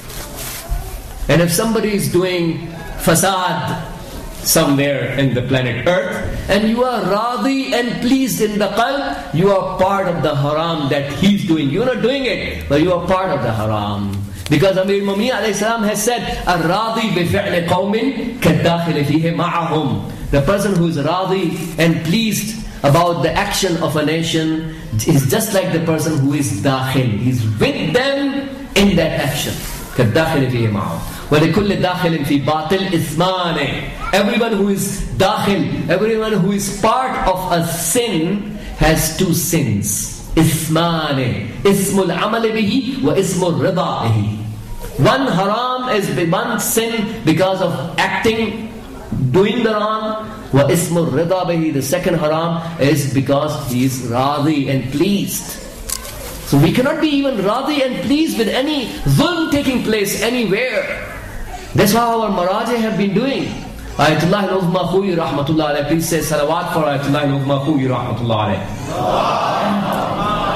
And if somebody is doing fasad somewhere in the planet Earth, and you are radi and pleased in the qalb, you are part of the haram that he's doing. You're not doing it, but you are part of the haram. Because Amir Mumeen alayhi salam has said, Ar-radi bi fi'li qawmin kad-dakhili fihi ma'ahum. The person who is radi and pleased about the action of a nation is just like the person who is dakhil. He's with them in that action. Kad-dakhili fihi ma'ahum. وَلِكُلِّ دَاخِلٍ فِي بَاطِلٍ إِثْمَانِ. Everyone who is dakhil, everyone who is part of a sin has two sins. إِثْمَانِ إِثْمُ الْعَمَلِ بِهِ وَإِثْمُ الرِّضَى بِهِ. One haram is one sin because of acting, doing the wrong. وَإِثْمُ الرِّضَى بِهِ. The second haram is because he is radhi and pleased. So we cannot be even radhi and pleased with any zulm taking place anywhere. That's how our Maraji have been doing. Ayatullah al-Uzma Khuyi rahmatullah alayhi. Please say salawat for Ayatullah al-Uzma Khuyi rahmatullah alayhi.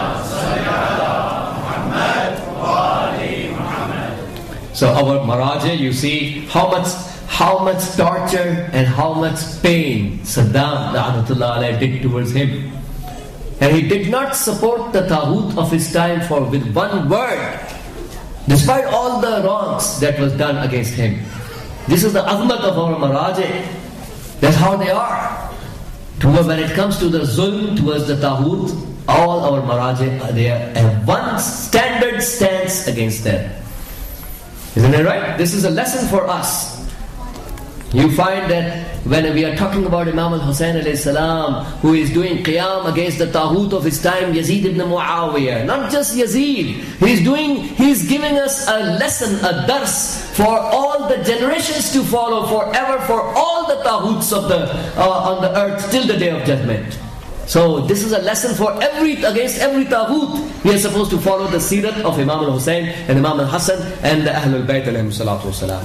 So our Maraji, you see how much how much torture and how much pain Saddam la'natullah alayhi did towards him. And he did not support the Taghut of his time for with one word, despite all the wrongs that was done against him. This is the azmat of our Maraji. That's how they are. When it comes to the zulm towards the Taghut, all our Maraji, they have one standard stance against them. Isn't it right? This is a lesson for us. You find that when we are talking about Imam al-Hussein alayhi salam, who is doing qiyam against the Taghut of his time, Yazid ibn Muawiyah, not just Yazid, he's doing, he's giving us a lesson, a dars for all the generations to follow forever, for all the Taghuts of the uh, on the earth till the day of judgment. So this is a lesson for every, against every Taghut. We are supposed to follow the seerat of Imam al-Hussein and Imam al-Hassan and the Ahlul Bayt alayhim salatu wasalam.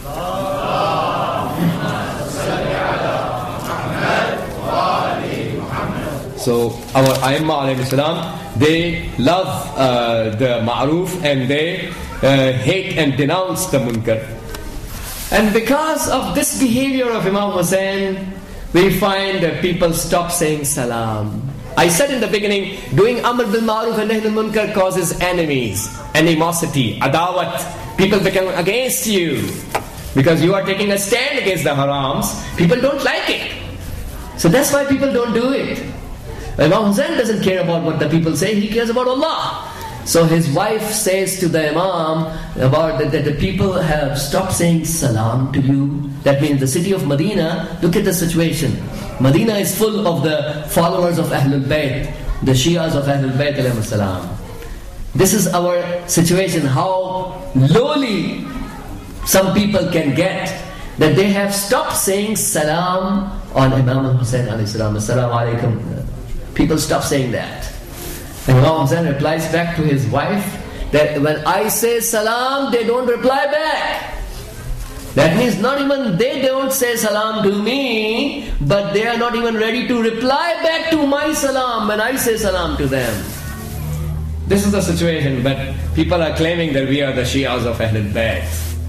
So our Aimma alayhi salam, they love uh, the ma'roof and they uh, hate and denounce the munkar. And because of this behavior of Imam Hussein, we find that people stop saying salam. I said in the beginning, doing Amr bil Ma'ruf and Nahy al Munkar causes enemies, animosity, adawat. People become against you because you are taking a stand against the harams. People don't like it. So that's why people don't do it. Imam Hussein doesn't care about what the people say, he cares about Allah. So his wife says to the Imam about that, that the people have stopped saying salam to you. That means the city of Medina, look at the situation. Medina is full of the followers of Ahlul Bayt, the Shias of Ahlul Bayt alayhi salam. This is our situation, how lowly some people can get, that they have stopped saying salam on Imam al-Hussein alayhi salam. Assalamu alaikum. People stop saying that. And Imam Hussein replies back to his wife that when I say salam, they don't reply back. That means not even they don't say salam to me, but they are not even ready to reply back to my salam when I say salam to them. This is the situation, but people are claiming that we are the Shias of Ahlul Bayt.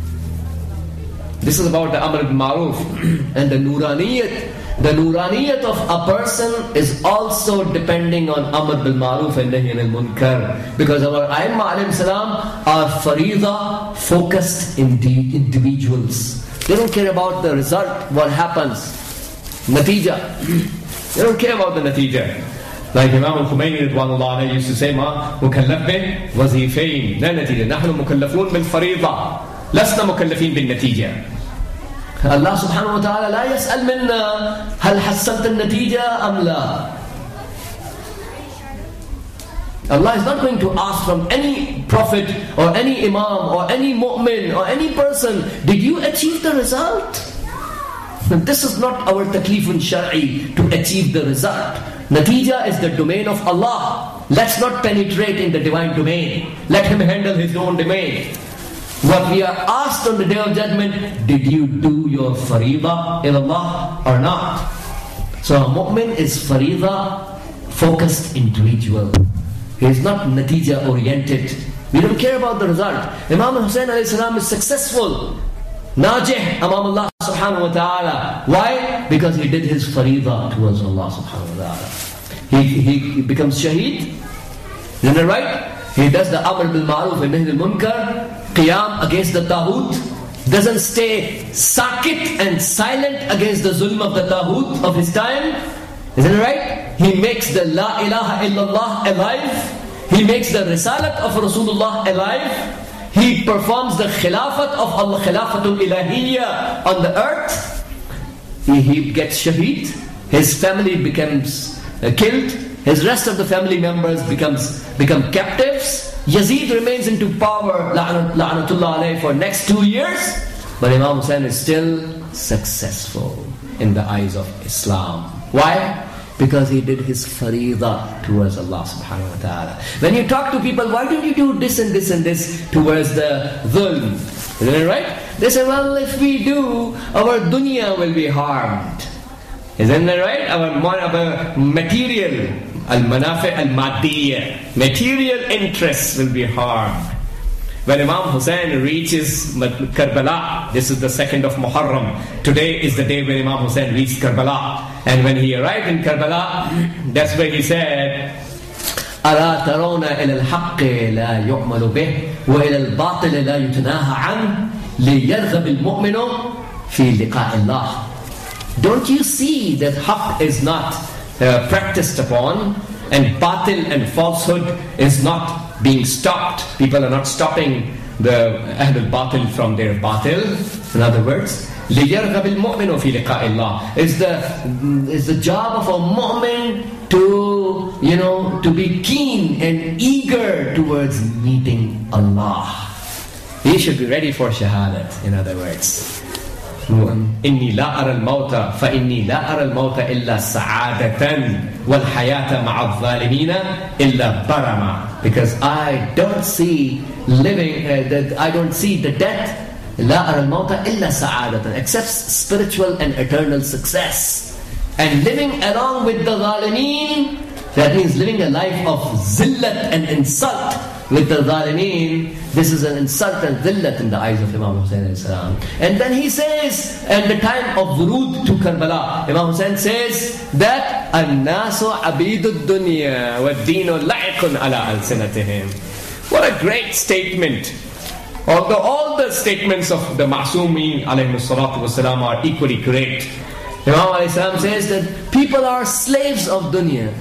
This is about the Amr bil Ma'ruf and the Nuraniyat. The Nuraniyat of a person is also depending on Amr bil Ma'ruf and Nahy al Munkar. Because our Aimma alayhim salam are Farida focused indi- individuals. They don't care about the result, what happens. Natija. They don't care about the natija. Like Imam al-Khumaini Ridwanullah alayhi used to say, Ma mukallaf bin wazifain. La natija. Nahnu mukallafun bil farida. Lasna mukallafin bin natija. Allah subhanahu wa ta'ala la yas'al minna hal hassanta al-natija am la. Allah is not going to ask from any prophet or any imam or any mu'min or any person, did you achieve the result? This is not our taklifun shar'i to achieve the result. Natija is the domain of Allah. Let's not penetrate in the divine domain. Let Him handle His own domain. What we are asked on the day of judgment, did you do your farida in Allah or not? So a mu'min is farida focused individual. He is not natija oriented. We don't care about the result. Imam Hussein alayhi salam is successful, najih amam Allah subhanahu wa ta'ala. Why? Because he did his farida towards Allah subhanahu wa ta'ala. He, he becomes shaheed. Isn't that right? He does the Amr bil Ma'ruf and Nahy al Munkar, qiyam against the Taghut, doesn't stay sakit and silent against the zulm of the Taghut of his time. Isn't it right? He makes the La ilaha illallah alive. He makes the Risalat of Rasulullah alive. he performs the khilafat of Allah, khilafatul ilahiyya on the earth. He, he gets shaheed, his family becomes uh, killed, his rest of the family members becomes become captives. Yazid remains into power, la'natullah alayhi, for next two years. But Imam Hussain is still successful in the eyes of Islam. Why? Because he did his faridah towards Allah subhanahu wa ta'ala. When you talk to people, why don't you do this and this and this towards the dhulm? Isn't it right? They say, well, if we do, our dunya will be harmed. Isn't that right? Our, our material, al-manafi al-madiyya, material interests will be harmed. When Imam Hussain reaches Karbala, this is the second of Muharram. Today is the day when Imam Hussain reached Karbala. And when he arrived in Karbala, that's where he said, أَلَا تَرَوْنَ إِلَى الْحَقِّ لَا يُعْمَلُ بِهِ وَإِلَى الْبَاطِلِ لَا يُتَنَاهَى عَنْهُ لِيَرْغَبِ الْمُؤْمِنُ فِي لِقَاءِ اللَّهِ. Don't you see that haqq is not uh, practiced upon, and batil and falsehood is not being stopped? People are not stopping the Ahlul Batil from their batil. In other words, لِيَرْغَبِ الْمُؤْمِنُ فِي لِقَاءِ اللَّهِ is the, is the job of a mu'min to, you know, to be keen and eager towards meeting Allah. He should be ready for shahadat, in other words. إني لا أرى الموت فإني لا أرى الموت إلا سعادة والحياة مع الظالمين إلا برما. Because I don't see living, uh, that I don't see the death, لا أرى الموت إلا سعادة, except spiritual and eternal success. And living along with the zalimeen, that means living a life of zillat and insult with the zalimeen. This is an insult and zillat in the eyes of Imam Hussain alayhi salam. And then he says, at the time of Wurud to Karbala, Imam Hussain says that النَّاسُ عَبِيدُ الدُّنْيَا وَالدِّينُ لَعِقٌ عَلَىٰ أَلْسِنَتِهِمْ. What a great statement. Although all the statements of the Ma'soomeen alayhi salatu wasalam are equally great, Imam alayhi salam says that people are slaves of dunya.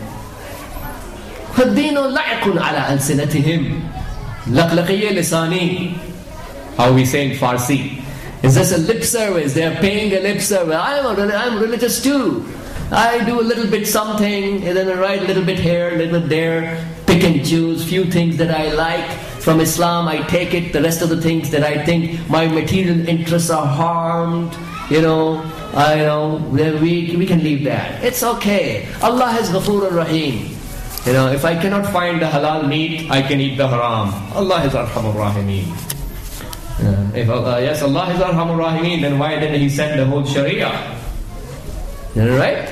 وَالدِّينُ لَعِقٌ عَلَىٰ أَلْسِنَتِهِمْ. Laqlaqiyya lisani, how we say in Farsi. Is this a lip service? They are paying a lip service. I'm, a, I'm religious too. I do a little bit something, and then I write a little bit here, a little bit there, pick and choose few things that I like from Islam. I take it. The rest of the things that I think my material interests are harmed, you know, I know, we, we can leave that. It's okay. Allah is Ghafoor Rahim. You know, if I cannot find the halal meat, I can eat the haram. Allah is Arhamur Rahimin. Uh, if uh, yes, Allah is Arhamur Rahimin, then why didn't He send the whole Sharia? Right?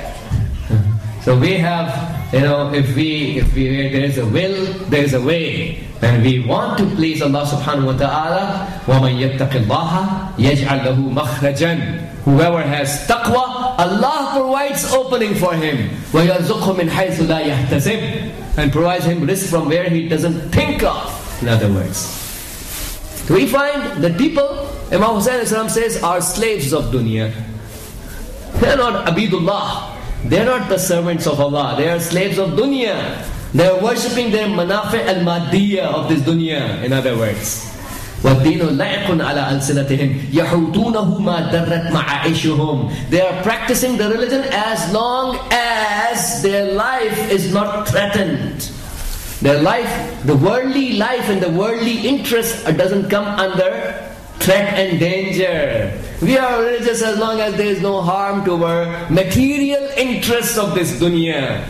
So we have, you know, if we, if we, there is a will, there is a way. And we want to please Allah subhanahu wa ta'ala. وَمَنْ يَتَّقِ اللَّهَ يَجْعَلْ لَهُ مَخْرَجًا. Whoever has taqwa, Allah provides opening for him. وَيَرْزُقْهُ مِنْ حَيْثُ لَا يَحْتَسِبْ. And provides him risk from where he doesn't think of. In other words, we find that people, Imam Hussain says, are slaves of dunya. They are not abidullah. They are not the servants of Allah. They are slaves of dunya. They are worshipping their manafi al-madiyya of this dunya. In other words, وَالدِّينُ لَعِقٌ عَلَىٰ أَلْسِنَتِهِمْ يَحُوتُونَهُ مَا دَرَّتْ مَعَائِشُهُمْ. They are practicing the religion as long as their life is not threatened. Their life, the worldly life and the worldly interest doesn't come under threat and danger. We are religious as long as there is no harm to our material interests of this dunya.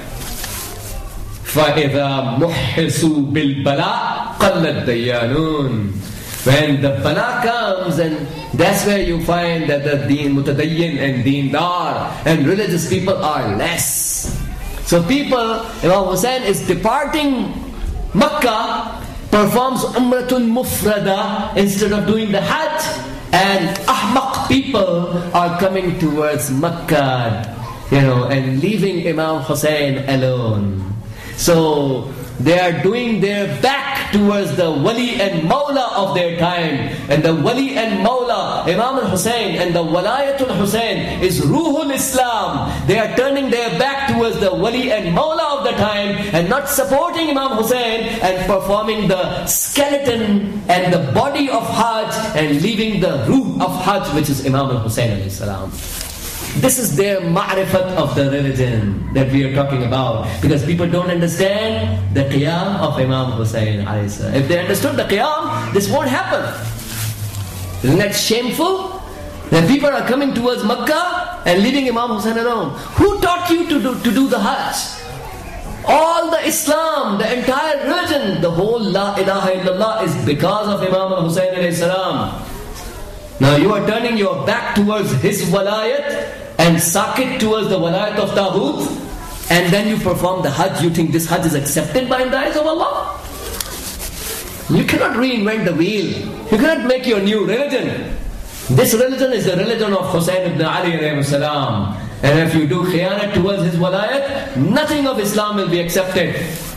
فَإِذَا مُحِّسُوا بِالْبَلَاءِ قَلَّ الدَّيَّانُونَ. When the bala comes, and that's where you find that the deen mutadayyin and deendar and religious people are less. So people, Imam Hussain is departing Makkah, performs Umratun Mufrada instead of doing the Hajj, and ahmaq people are coming towards Makkah, you know, and leaving Imam Hussain alone. So they are doing their back towards the wali and mawla of their time. And the wali and mawla, Imam al-Hussain, and the walayatul Hussain is Ruhul Islam. They are turning their back towards the wali and mawla of of the time and not supporting Imam Hussein and performing the skeleton and the body of Hajj and leaving the ruh of Hajj, which is Imam al-Hussein alayhi salam. This is their ma'rifat of the religion that we are talking about. Because people don't understand the qiyam of Imam Hussein alayhi salam. If they understood the qiyam, this won't happen. Isn't that shameful? That people are coming towards Makkah and leaving Imam Hussein alone. Who taught you to do, to do the Hajj? All the Islam, the entire religion, the whole La ilaha illallah is because of Imam al-Hussein alayhi salam. Now you are turning your back towards his walayat and sakit towards the walayat of Taghut, and then you perform the Hajj. You think this Hajj is accepted by the eyes of Allah? You cannot reinvent the wheel. You cannot make your new religion. This religion is the religion of Hussein ibn Ali alayhi salam. And if you do khiyanat towards his walayat, nothing of Islam will be accepted.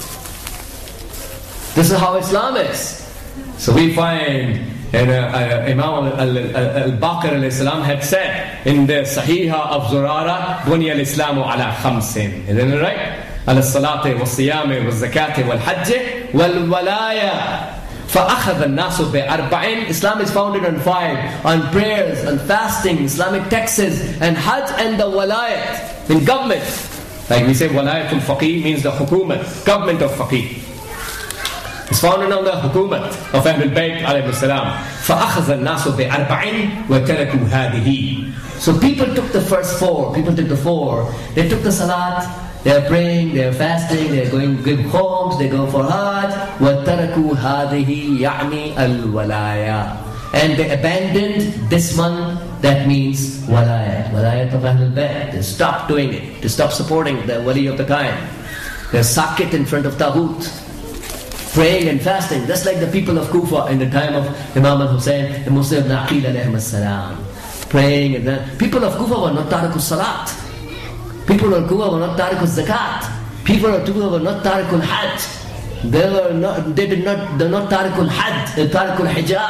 This is how Islam is. So we find and uh, uh, Imam al-Baqir alayhi salam had said in the Sahiha of Zurara, Bunya al-Islamu ala khamsin. Isn't it right? Ala salati wa siyami wa zakati wal hajji wal walaya. فَأَخَذَ النَّاسُ بِأَرْبَعٍ. Islam is founded on five, on prayers, on fasting, Islamic texts, and Hajj and the walayat, in government. Like we say, walayatul faqih means the hukumat, government of faqih. It's founded on the hukumat of Ahlul Bayt alayhi salam. فَأَخَذَ النَّاسُ بِأَرْبَعٍ وَتَرَكُوا هَذِهِ. So people took the first four, people took the four. They took the salat, they are praying, they are fasting, they are going to give homes, they go for Hajj. وَتَرَكُوا هَذِهِ يَعْنِي الْوَلَايَةِ. And they abandoned this one, that means walayat, walayat of Ahlul Bayt. They stopped doing it, they stopped supporting the wali of the time. They're sakit in front of Taghut, praying and fasting, just like the people of Kufa in the time of Imam al-Hussein and Musa ibn Aqil alayhi salam. Praying, and then people of Kufa were not tariqul salat. People of Kufa were not tariqul zakat. People of Kufa were not tariqul hajj. They were not. They did not. They're not tariqul hajj. They're tariqul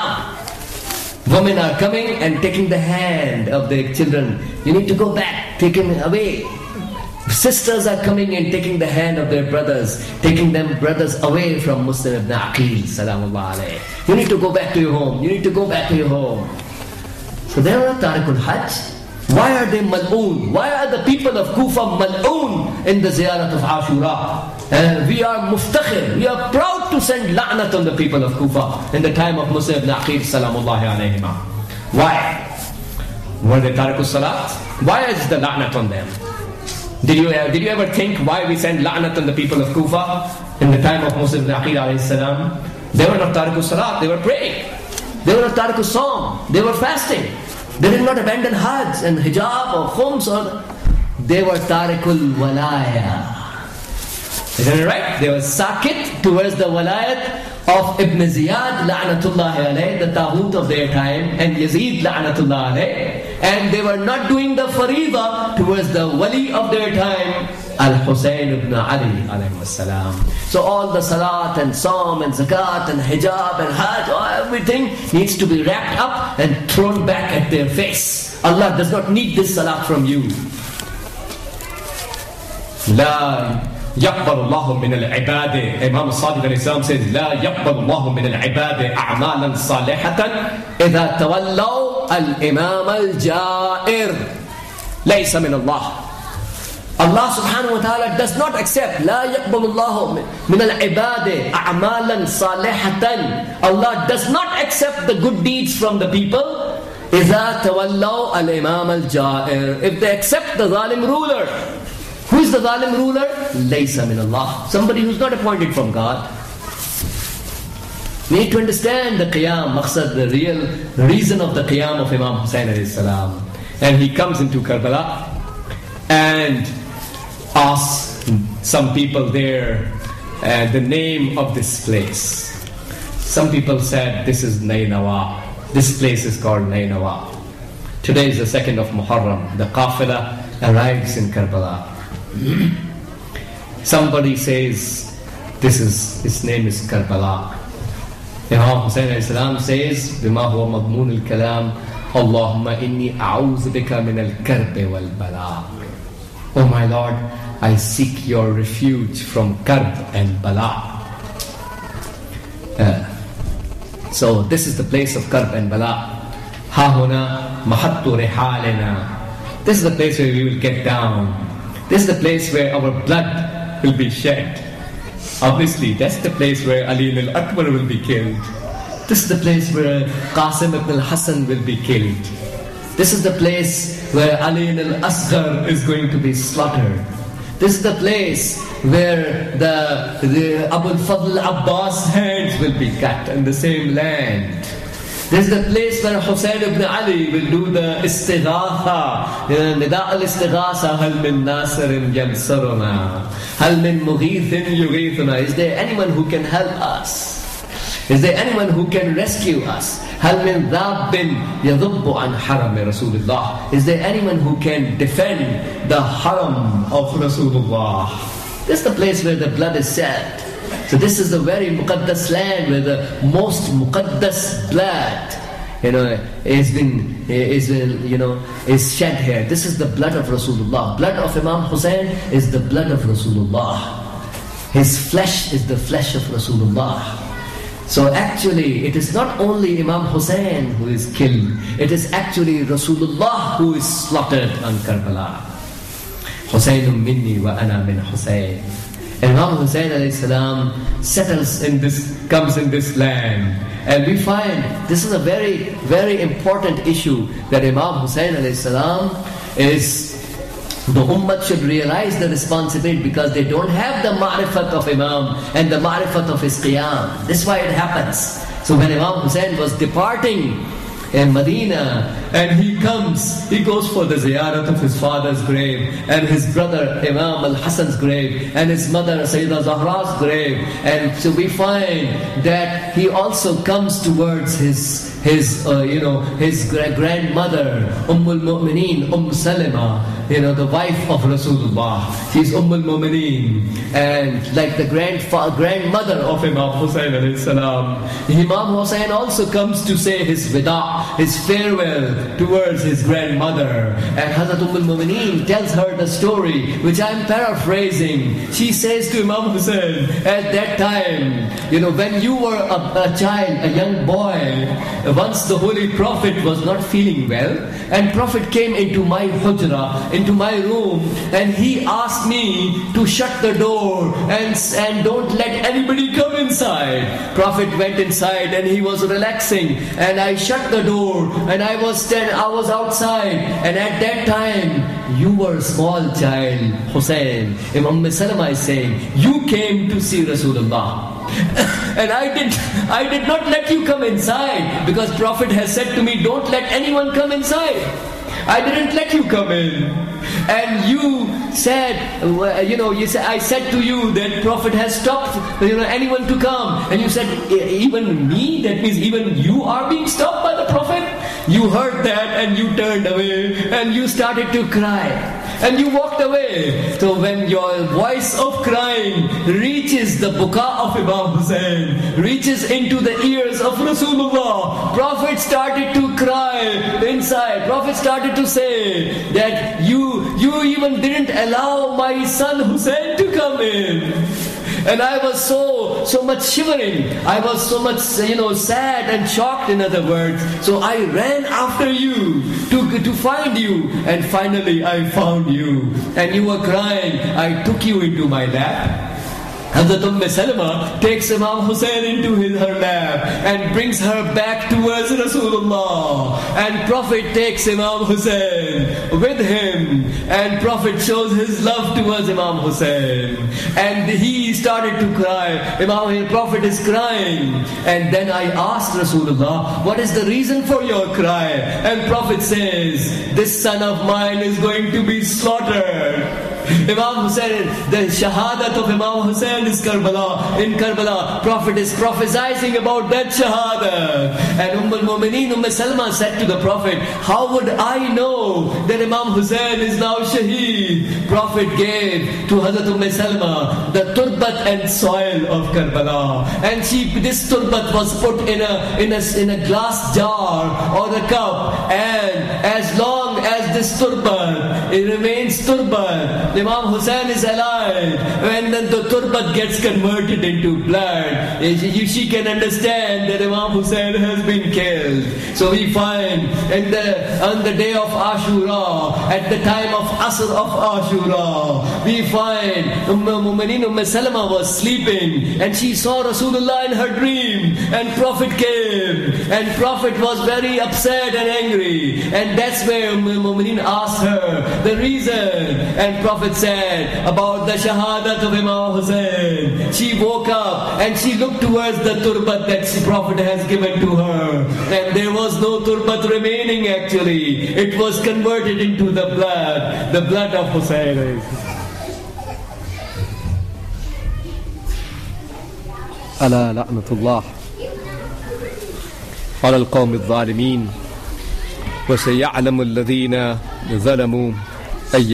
hijab. Women are coming and taking the hand of their children. You need to go back. Take them away. Sisters are coming and taking the hand of their brothers, taking them brothers away from Muslim ibn Aqil salamullah alayhi. You need to go back to your home. You need to go back to your home. So they are not tariqul hajj. Why are they mal'oon? Why are the people of Kufa mal'oon in the ziyarat of Ashura? And we are muftakhir. We are proud to send la'nat on the people of Kufa in the time of Musa ibn Aqil salamullahi alayhima. Why? Were they tariqul salat? Why is the la'nat on them? Did you, did you ever think why we send la'nat on the people of Kufa in the time of Musa ibn Aqil alayhi salam? They were not tariqul salat, they were praying. They were not tariqul sawm, they were fasting. They did not abandon Hajj and hijab or khums, or they were tariqul walaya. Isn't it right? They were sakit towards the walayat of Ibn Ziyad la'natullahi alayh, the taghut of their time, and Yazid la'natullahi alayh. And they were not doing the fariḍa towards the wali of their time, Al-Husayn ibn Ali alayhi salam. So all the salat and psalm and zakat and hijab and hajj, everything needs to be wrapped up and thrown back at their face. Allah does not need this salat from you. La يقبل الله من العبادة. Imam al-Sadiq alayhi salam says لا يقبل الله من العبادة أعمالا صالحة إذا تولوا الإمام الجائر ليس من الله. Allah subhanahu wa ta'ala does not accept لا يقبل الله من العبادة أعمالا صالحة. Allah does not accept the good deeds from the people إذا تولوا الإمام الجائر, if they accept the zalim ruler. Who is the zalim ruler? Laysa min Allah. Somebody who's not appointed from God. We need to understand the qiyam, maqsad, the real reason of the qiyam of Imam Hussain alayhi salam. And he comes into Karbala and asks some people there uh, the name of this place. Some people said this is Nainawa. This place is called Nainawa. Today is the second of Muharram. The qafila arrives in Karbala. Somebody says this is his name is Karbala. Imam Hussain alayhi salam says bima huwa madmun al-kalam Allahumma inni a'udhu bika min al-karb wal-bala. Oh my Lord, I seek your refuge from karb and bala. Uh, so this is the place of karb and bala. Ha huna mahattu rihalina. This is the place where we will get down. This is the place where our blood will be shed. Obviously, that's the place where Ali al-Akbar will be killed. This is the place where Qasim ibn al-Hassan will be killed. This is the place where Ali al-Asghar is going to be slaughtered. This is the place where the, the Abu al-Fadl Abbas hands will be cut in the same land. This is the place where Hussein ibn Ali will do the istighatha. Nida al-istighatha, hal min nasirin yansaruna, hal min mughithin yughithuna. Is there anyone who can help us? Is there anyone who can rescue us? Hal min dhabbin yadhubbu an haram Rasulullah. Is there anyone who can defend the haram of Rasulullah? This is the place where the blood is shed. So this is the very muqaddas land where the most muqaddas blood, you know, is been, is you know, is shed here. This is the blood of Rasulullah. Blood of Imam Hussein is the blood of Rasulullah. His flesh is the flesh of Rasulullah. So actually, it is not only Imam Hussein who is killed, it is actually Rasulullah who is slaughtered on Karbala. Husaynun minni wa ana min Husayn. Imam Hussein alayhi salam settles in this, comes in this land. And we find this is a very, very important issue that Imam Hussein alayhi salam is, the ummah should realize the responsibility because they don't have the ma'rifat of Imam and the ma'rifat of his qiyam. This is why it happens. So when Imam Hussein was departing in Medina, and he comes, he goes for the ziyarat of his father's grave, and his brother Imam al-Hassan's grave, and his mother Sayyidah Zahra's grave. And so we find that he also comes towards his his uh, you know his grandmother Ummul Mu'mineen, Umm Salima, you know, the wife of Rasulullah. She's Ummul Mu'mineen, and like the grandfa- grandmother of Imam Hussein alayhi salam, Imam Hussein also comes to say his wida, his farewell towards his grandmother. And Hazrat Ummul Mu'mineen tells her the story, which I'm paraphrasing. She says to Imam Hussein, at that time, you know, when you were a, a child, a young boy, once the Holy Prophet was not feeling well, and Prophet came into my hujra, into my room, and he asked me to shut the door and, and don't let anybody come inside. Prophet went inside and he was relaxing, and I shut the door and I was stand, I was outside, and at that time you were a small child, Hussein. Imam Salama is saying, you came to see Rasulullah. And I did I did not let you come inside because Prophet has said to me, don't let anyone come inside. I didn't let you come in. And you said, you know, you said, I said to you that Prophet has stopped, you know, anyone to come. And you said, even me? That means even you are being stopped by the Prophet? You heard that and you turned away and you started to cry. And you walked away. So when your voice of crying reaches the buka of Imam Hussein, reaches into the ears of Rasulullah, Prophet started to cry inside. Prophet started to say that you, you even didn't allow my son Hussein to come in. And I was so, so much shivering. I was so much, you know, sad and shocked, in other words. So I ran after you to, to find you. And finally I found you. And you were crying. I took you into my lap. Hazrat Umm Salama takes Imam Hussein into his, her lap and brings her back towards Rasulullah. And Prophet takes Imam Hussein with him. And Prophet shows his love towards Imam Hussein. And he started to cry. Imam Prophet is crying. And then I asked Rasulullah, what is the reason for your cry? And Prophet says, this son of mine is going to be slaughtered. Imam Hussain, the shahadat of Imam Hussain is Karbala. In Karbala, Prophet is prophesying about that shahadat. And Umm al-Mumineen, Umm Salma said to the Prophet, how would I know that Imam Hussain is now shaheed? Prophet gave to Hazrat Umm Salma the turbat and soil of Karbala. And she, this turbat was put in a, in a, in a glass jar or a cup. And as long as this turbat, it remains turbat, Imam Hussain is alive. When then the turbat gets converted into blood, she can understand that Imam Hussain has been killed. So we find in the, on the day of Ashura, at the time of Asr of Ashura, we find Umm al-Mumineen Umm Salama was sleeping and she saw Rasulullah in her dream, and Prophet came, and Prophet was very upset and angry, and that's where Umm al-Mumineen asked her the reason, and Prophet said about the shahadat of Imam Hussain. She woke up and she looked towards the turbat that the Prophet has given to her, and there was no turbat remaining actually. It was converted into the blood, the blood of Hussain. ألا لعنة الله على القوم الظالمين وسيعلم الذين ظلموا